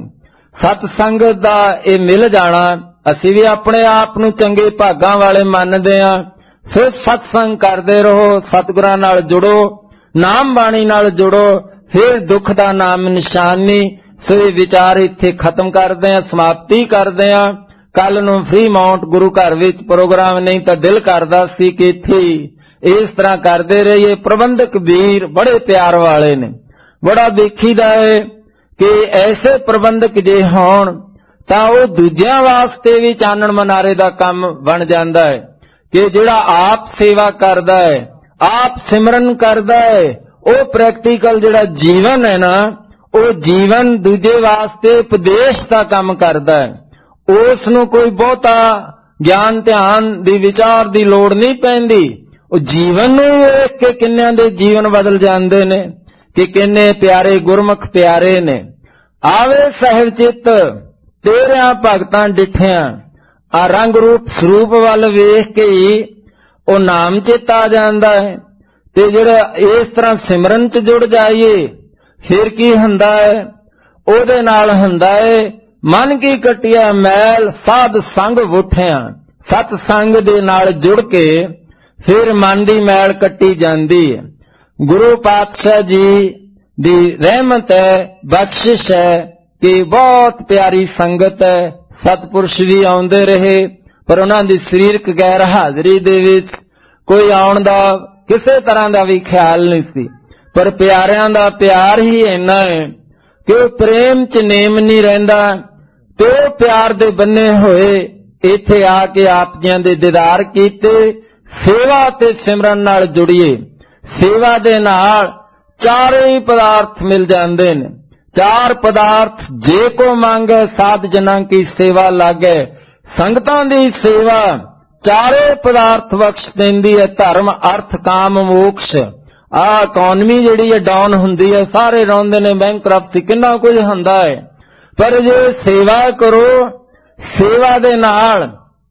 सतसंगत दा ये मिल जाना। असीं भी अपने आप नूं चंगे भागां वाले मनदे हां। सो सत्संग करदे रहो, सतगुरां नाल जुड़ो, नाम बाणी नाल जुड़ो, फिर दुख दा नाम निशान नहीं। सो ये विचार इत्थे खत्म करदे हां, समाप्ति करदे हां। कल नूं फ्री माउंट गुरु घर विच प्रोग्राम नहीं तां दिल करदा सी कि इत्थे इस तरह करदे रहिए। प्रबंधक वीर बड़े प्यार वाले ने, बड़ा देखीदा है कि ऐसे प्रबंधक जे होण तां ओह दूजियां वास्ते भी चानण मनारे दा काम बन जांदा है, कि जिहड़ा आप सेवा करदा है, आप सिमरन करदा है, ਉਹ ਪ੍ਰੈਕਟੀਕਲ ਜਿਹੜਾ ਜੀਵਨ ਹੈ ਨਾ, ਉਹ ਜੀਵਨ ਦੂਜੇ ਵਾਸਤੇ ਉਪਦੇਸ਼ ਦਾ ਕੰਮ ਕਰਦਾ ਹੈ। ਉਸ ਨੂੰ ਕੋਈ ਬਹੁਤਾ ਗਿਆਨ ਧਿਆਨ ਦੀ ਵਿਚਾਰ ਦੀ ਲੋੜ ਨਹੀਂ ਪੈਂਦੀ। ਉਹ ਜੀਵਨ ਨੂੰ ਵੇਖ ਕੇ ਕਿੰਨਿਆਂ ਦੇ ਜੀਵਨ ਬਦਲ ਜਾਂਦੇ ਨੇ, ਕਿ ਕਿੰਨੇ ਪਿਆਰੇ ਗੁਰਮੁਖ ਪਿਆਰੇ ਨੇ। ਆਵੇ ਸਹਿਬ ਚਿੱਤ ਤੇਰਿਆਂ ਭਗਤਾਂ ਡਿਠਿਆਂ, ਆ ਰੰਗ ਰੂਪ ਸਰੂਪ ਵੱਲ ਵੇਖ ਕੇ ਹੀ ਉਹ ਨਾਮ ਚਿੱਤ ਆ ਜਾਂਦਾ ਹੈ। ਤੇ ਜਿਹੜਾ ਇਸ ਤਰ੍ਹਾਂ ਸਿਮਰਨ ਚ ਜੁੜ ਜਾਈਏ, ਫਿਰ ਕੀ ਹੁੰਦਾ ਹੈ? ਉਹਦੇ ਨਾਲ ਹੁੰਦਾ ਹੈ ਮਨ ਕੀ ਕਟਿਆ ਮੈਲ ਸਾਧ ਸੰਗ ਉਠਿਆ। ਸਤ ਸੰਗ ਦੇ ਨਾਲ ਜੁੜ ਕੇ ਫਿਰ ਮਨ ਦੀ ਮੈਲ ਕੱਟੀ ਜਾਂਦੀ ਹੈ। ਗੁਰੂ ਪਾਤਸ਼ਾਹ ਜੀ ਦੀ ਰਹਿਮਤ ਹੈ, ਬਖਸ਼ਿਸ਼ ਹੈ ਕਿ ਬਹੁਤ ਪਿਆਰੀ ਸੰਗਤ ਹੈ। ਸਤਪੁਰਸ਼ ਵੀ ਆਉਂਦੇ ਰਹੇ, ਪਰ ਉਹਨਾਂ ਦੀ ਸਰੀਰਕ ਗੈਰ ਹਾਜ਼ਰੀ ਦੇ ਵਿੱਚ ਕੋਈ ਆਉਣ ਦਾ ਕਿਸੇ ਤਰ੍ਹਾਂ ਦਾ ਵੀ ਖਿਆਲ ਨਹੀਂ ਸੀ। ਪਰ ਪਿਆਰਿਆਂ ਦਾ ਪਿਆਰ ਹੀ ਇੰਨਾ ਹੈ ਕਿ ਉਹ ਪ੍ਰੇਮ ਚ ਨੇਮ ਨਹੀਂ ਰਹਿੰਦਾ, ਤੇ ਉਹ ਪਿਆਰ ਦੇ ਬੰਨੇ ਹੋਏ ਇੱਥੇ ਆ ਕੇ ਆਪ ਜੀਆਂ ਦੇ ਦੀਦਾਰ ਕੀਤੇ। ਸੇਵਾ ਤੇ ਸਿਮਰਨ ਨਾਲ ਜੁੜੀਏ। ਸੇਵਾ ਦੇ ਨਾਲ ਚਾਰੇ ਹੀ ਪਦਾਰਥ ਮਿਲ ਜਾਂਦੇ ਨੇ। ਚਾਰ ਪਦਾਰਥ ਜੇ ਕੋ ਮੰਗੇ ਸਾਧ ਜਨਾਂ ਕੀ ਸੇਵਾ ਲਾਗੇ। ਸੰਗਤਾਂ ਦੀ ਸੇਵਾ ਚਾਰੇ ਪਦਾਰਥ ਬਖਸ਼ ਦਿੰਦੀ ਹੈ, ਧਰਮ ਅਰਥ ਕਾਮ ਮੋਕਸ਼। ਆ ਇਕਨੋਮੀ ਜਿਹੜੀ ਹੈ ਡਾਊਨ ਹੁੰਦੀ ਹੈ, ਸਾਰੇ ਰੋਂਦੇ ਨੇ ਬੈਂਕਰਪਸੀ, ਕਿੰਨਾ ਕੁਝ ਹੁੰਦਾ ਹੈ। ਪਰ ਜੇ ਸੇਵਾ ਕਰੋ, ਸੇਵਾ ਦੇ ਨਾਲ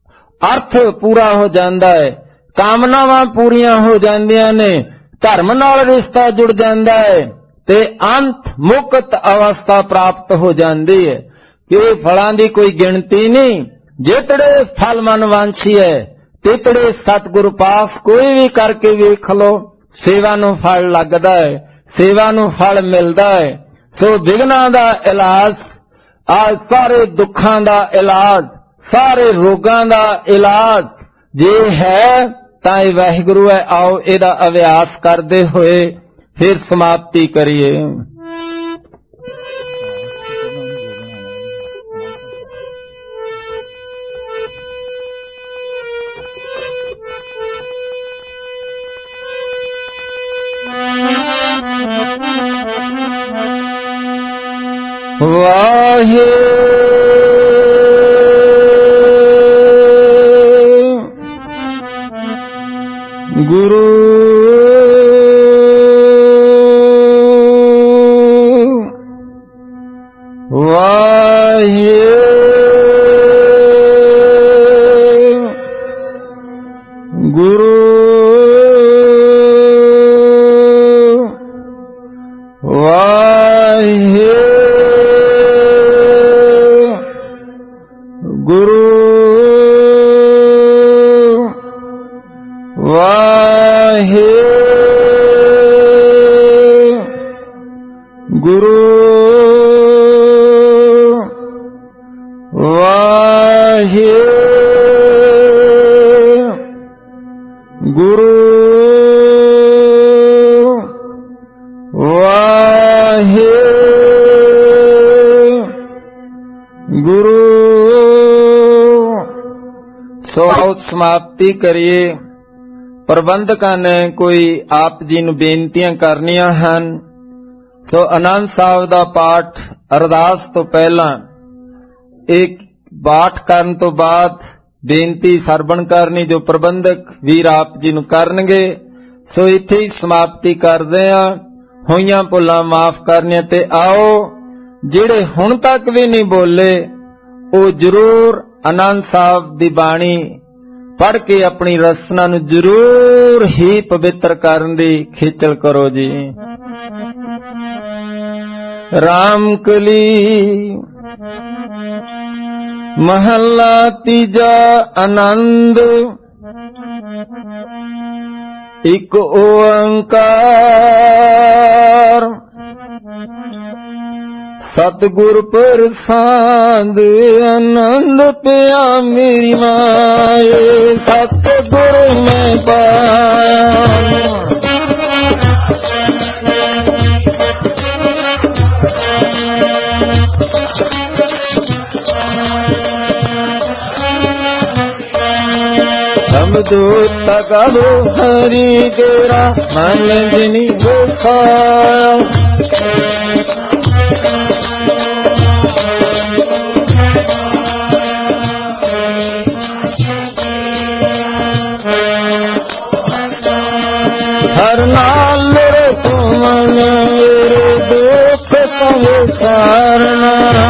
ਅਰਥ ਪੂਰਾ ਹੋ ਜਾਂਦਾ ਹੈ, ਕਾਮਨਾਵਾਂ ਪੂਰੀਆਂ ਹੋ ਜਾਂਦੀਆਂ ਨੇ, ਧਰਮ ਨਾਲ ਰਿਸ਼ਤਾ ਜੁੜ ਜਾਂਦਾ ਹੈ ਤੇ ਅੰਤ ਮੁਕਤ ਅਵਸਥਾ ਪ੍ਰਾਪਤ ਹੋ ਜਾਂਦੀ ਹੈ। ਕਿ ਫਲਾਂ ਦੀ ਕੋਈ ਗਿਣਤੀ ਨਹੀਂ। ਜਿਤੜੇ ਫਲ ਮਨ ਵਾਂਛੀ ਹੈ ਤਿਤੜੇ ਸਤਿਗੁਰੂ ਪਾਸ। ਕੋਈ ਵੀ ਕਰਕੇ ਵੇਖ ਲੋ, ਸੇਵਾ ਨੂੰ ਫਲ ਲੱਗਦਾ ਹੈ, ਸੇਵਾ ਨੂੰ ਫਲ ਮਿਲਦਾ ਹੈ। ਸੋ ਵਿਘਨਾਂ ਦਾ ਇਲਾਜ, ਆ ਸਾਰੇ ਦੁੱਖਾਂ ਦਾ ਇਲਾਜ, ਸਾਰੇ ਰੋਗਾਂ ਦਾ ਇਲਾਜ ਜੇ ਹੈ ਤਾਂ ਇਹ ਵਾਹਿਗੁਰੂ ਹੈ। ਆਓ ਇਹਦਾ ਅਭਿਆਸ ਕਰਦੇ ਹੋਏ ਫਿਰ ਸਮਾਪਤੀ ਕਰੀਏ। ਵਾਹਿ ਗੁਰੂ ਗੁਰੂ ਵਾਹਿਗੁਰੂ ਗੁਰੂ ਵਾਹਿਗੁਰੂ ਗੁਰੂ ਵਾਹਿਗੁਰੂ ਗੁਰੂ ਵਾਹਿਗੁਰੂ ਗੁਰੂ। ਸੋ ਸਮਾਪਤੀ ਕਰੀਏ। ਪ੍ਰਬੰਧਕਾਂ ਨੇ ਕੋਈ ਆਪ ਜੀ ਨੂੰ ਬੇਨਤੀਆਂ ਕਰਨੀਆਂ ਹਨ। ਸੋ ਆਨੰਦ ਸਾਹਿਬ ਦਾ ਪਾਠ ਅਰਦਾਸ ਤੋਂ ਪਹਿਲਾਂ ਇੱਕ ਪਾਠ ਕਰਨ ਤੋਂ ਬਾਅਦ ਬੇਨਤੀ ਸਰਵਣ ਕਰਨੀ ਜੋ ਪ੍ਰਬੰਧਕ ਵੀਰ ਆਪ ਜੀ ਨੂੰ ਕਰਨਗੇ। ਸੋ ਇੱਥੇ ਹੀ ਸਮਾਪਤੀ ਕਰਦੇ ਹਾਂ। ਹੋਈਆਂ ਭੁੱਲਾਂ ਮਾਫ ਕਰਨੀਆਂ ਤੇ ਆਓ ਜਿਹੜੇ ਹੁਣ ਤੱਕ ਵੀ ਨਹੀਂ ਬੋਲੇ ਉਹ ਜ਼ਰੂਰ ਆਨੰਦ ਸਾਹਿਬ ਦੀ ਬਾਣੀ ਪੜ੍ਹ ਕੇ ਆਪਣੀ ਰਸਨਾ ਨੂੰ ਜ਼ਰੂਰ ਹੀ ਪਵਿੱਤਰ ਕਰਨ ਦੀ ਖੇਚਲ ਕਰੋ ਜੀ। ਰਾਮਕਲੀ ਮਹੱਲਾ ਤੀਜਾ। ਆਨੰਦ ਇੱਕ ਓੰਕਾਰ ਸਤਿਗੁਰ ਪ੍ਰਸਾਦ ਆਨੰਦ ਪਿਆ ਮੇਰੀ ਮਾਏ ਸਤਿਗੁਰ ਮੈਂ ਪਾਇਆ। ਦੂਤ ਗਾਵੋ ਹਰੀ ਤੇਰਾ ਮਨ ਜਿਨੀ ਵਸਾਇਆ। ਹਰ ਨਾਲ ਤੂੰ ਮਨ ਮੇਰੇ ਦੁੱਖ ਸਵੇ ਸਾਰਨਾ।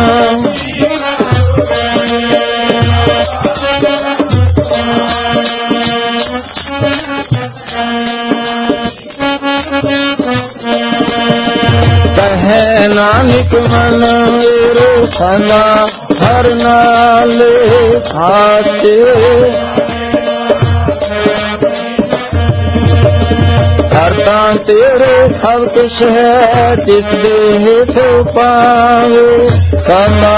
ਨਾਨਕ ਮਨ ਮੇਰੇ ਸਦਾ ਹਰ ਨਾਲ ਸਾਚੇ। ਹਰ ਤਾਂ ਤੇਰੇ ਸਭ ਕੁਛ ਹੈ ਜਿਸ ਦੇ ਹੇਠ ਪਾਵੇ ਸਦਾ।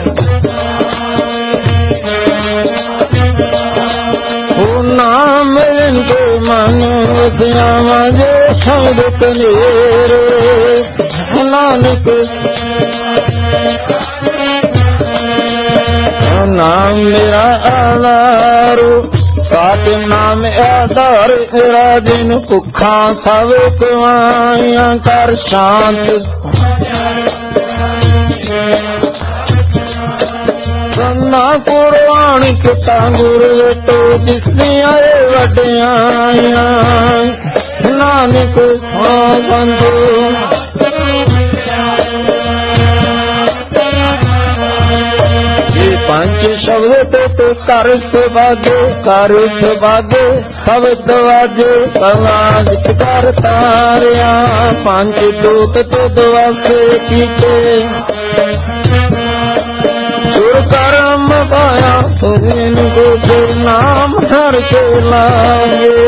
ਉਹ ਨਾਮ ਮਿਲਦੇ ਮਨ ਵਸਿਆਵਾਂ ਜੋ ਸ਼ਬਦ ਕਨੇਰੇ। ਨਾਨਕ ਨਾਮ ਮੇਰਾ ਆਧਾਰ ਸਾਚ ਨਾਮ ਆਧਾਰ। ਤੇਰਾ ਦਿਨ ਭੁੱਖਾਂ ਸਭ ਕਵਾਈਆਂ ਕਰ ਸ਼ਾਂਤ। ਸੰਨਾ ਕੁਰਬਾਨੀ ਕੀਤਾ ਗੁਰ ਵੇਟੋ ਜਿਸਨੀਆਂ ਵੱਡਿਆਈਆਂ। ਨਾਨਕ ਬੰਦੋ ਪੰਜ ਸ਼ਬਦ ਤੇ ਕਰ ਸੁਭਾਗੇ ਕਰ ਸੁਭਾਗੇ ਸ਼ਬਦ ਵਾਜੇ ਸਮਾਜ ਕਰ ਤਾਰਿਆ। ਪੰਜ ਦੂਤ ਤੇ ਦਵਾਸੇ ਕੀਤੇ ਸੁਰ ਕਰਮ ਪਾਇਆ ਸੁਨ ਕੋ ਨਾਮ ਹਰ ਕੇ ਲਾਗੇ।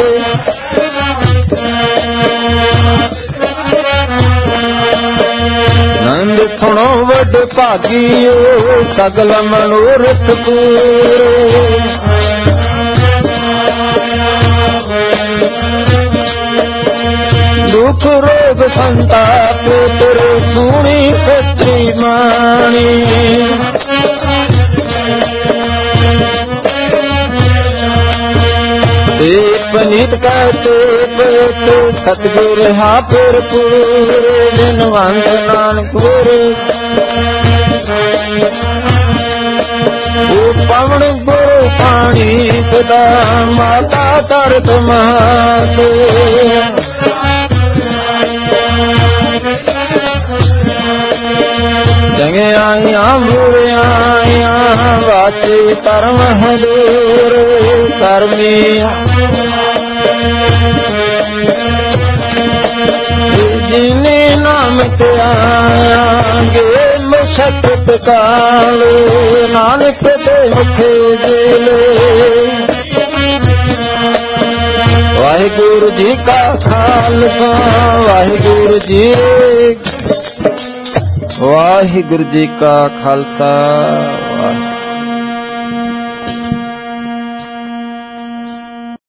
ਨੰਦ ਸੁਣੋ ਵੱਡ ਭਾਗੀਓ ਸਗਲ ਮਨੋਰਥ ਪੂਰੇ। ਦੁਖ ਰੋਗ ਸੰਤਾਪ ਤੇਰੇ ਸੁਣੀ ਸੱਚੀ ਮਾਣੀ। ਪਨੀਤ ਕਹਤੇ ਪੇਤ ਸਤਿਗੁਰ ਹਾ ਫਿਰ ਪੂਰੇ। ਦਿਨਵੰਤ ਨਾਨਕ ਪੂਰੇ ਉਹ ਪਵਨ ਗੁਰੂ ਪਾਣੀ ਸਦਾ ਮਾਤਾ ਤਰਤ ਮਾਤੇ। ਜੰਗੇ ਆਈਆਂ ਬੁਰੇ ਆਈਆਂ ਵਾਚੇ ਪਰਮ ਹਦੂਰ। ਕਰਮੀ ਜਿਨੇ ਨਾਮ ਤੇ ਆਗੇ ਮਸ਼ਕਤ ਕਾਲ ਨਾਨਕ ਦੇ ਮੁਖੇ ਜੇਲੇ ਵਾਹਿਗੁਰੂ ਜੀ ਕਾ ਖਾਲਸਾ ਵਾਹਿਗੁਰੂ ਜੀ ਕਾ ਖਾਲਸਾ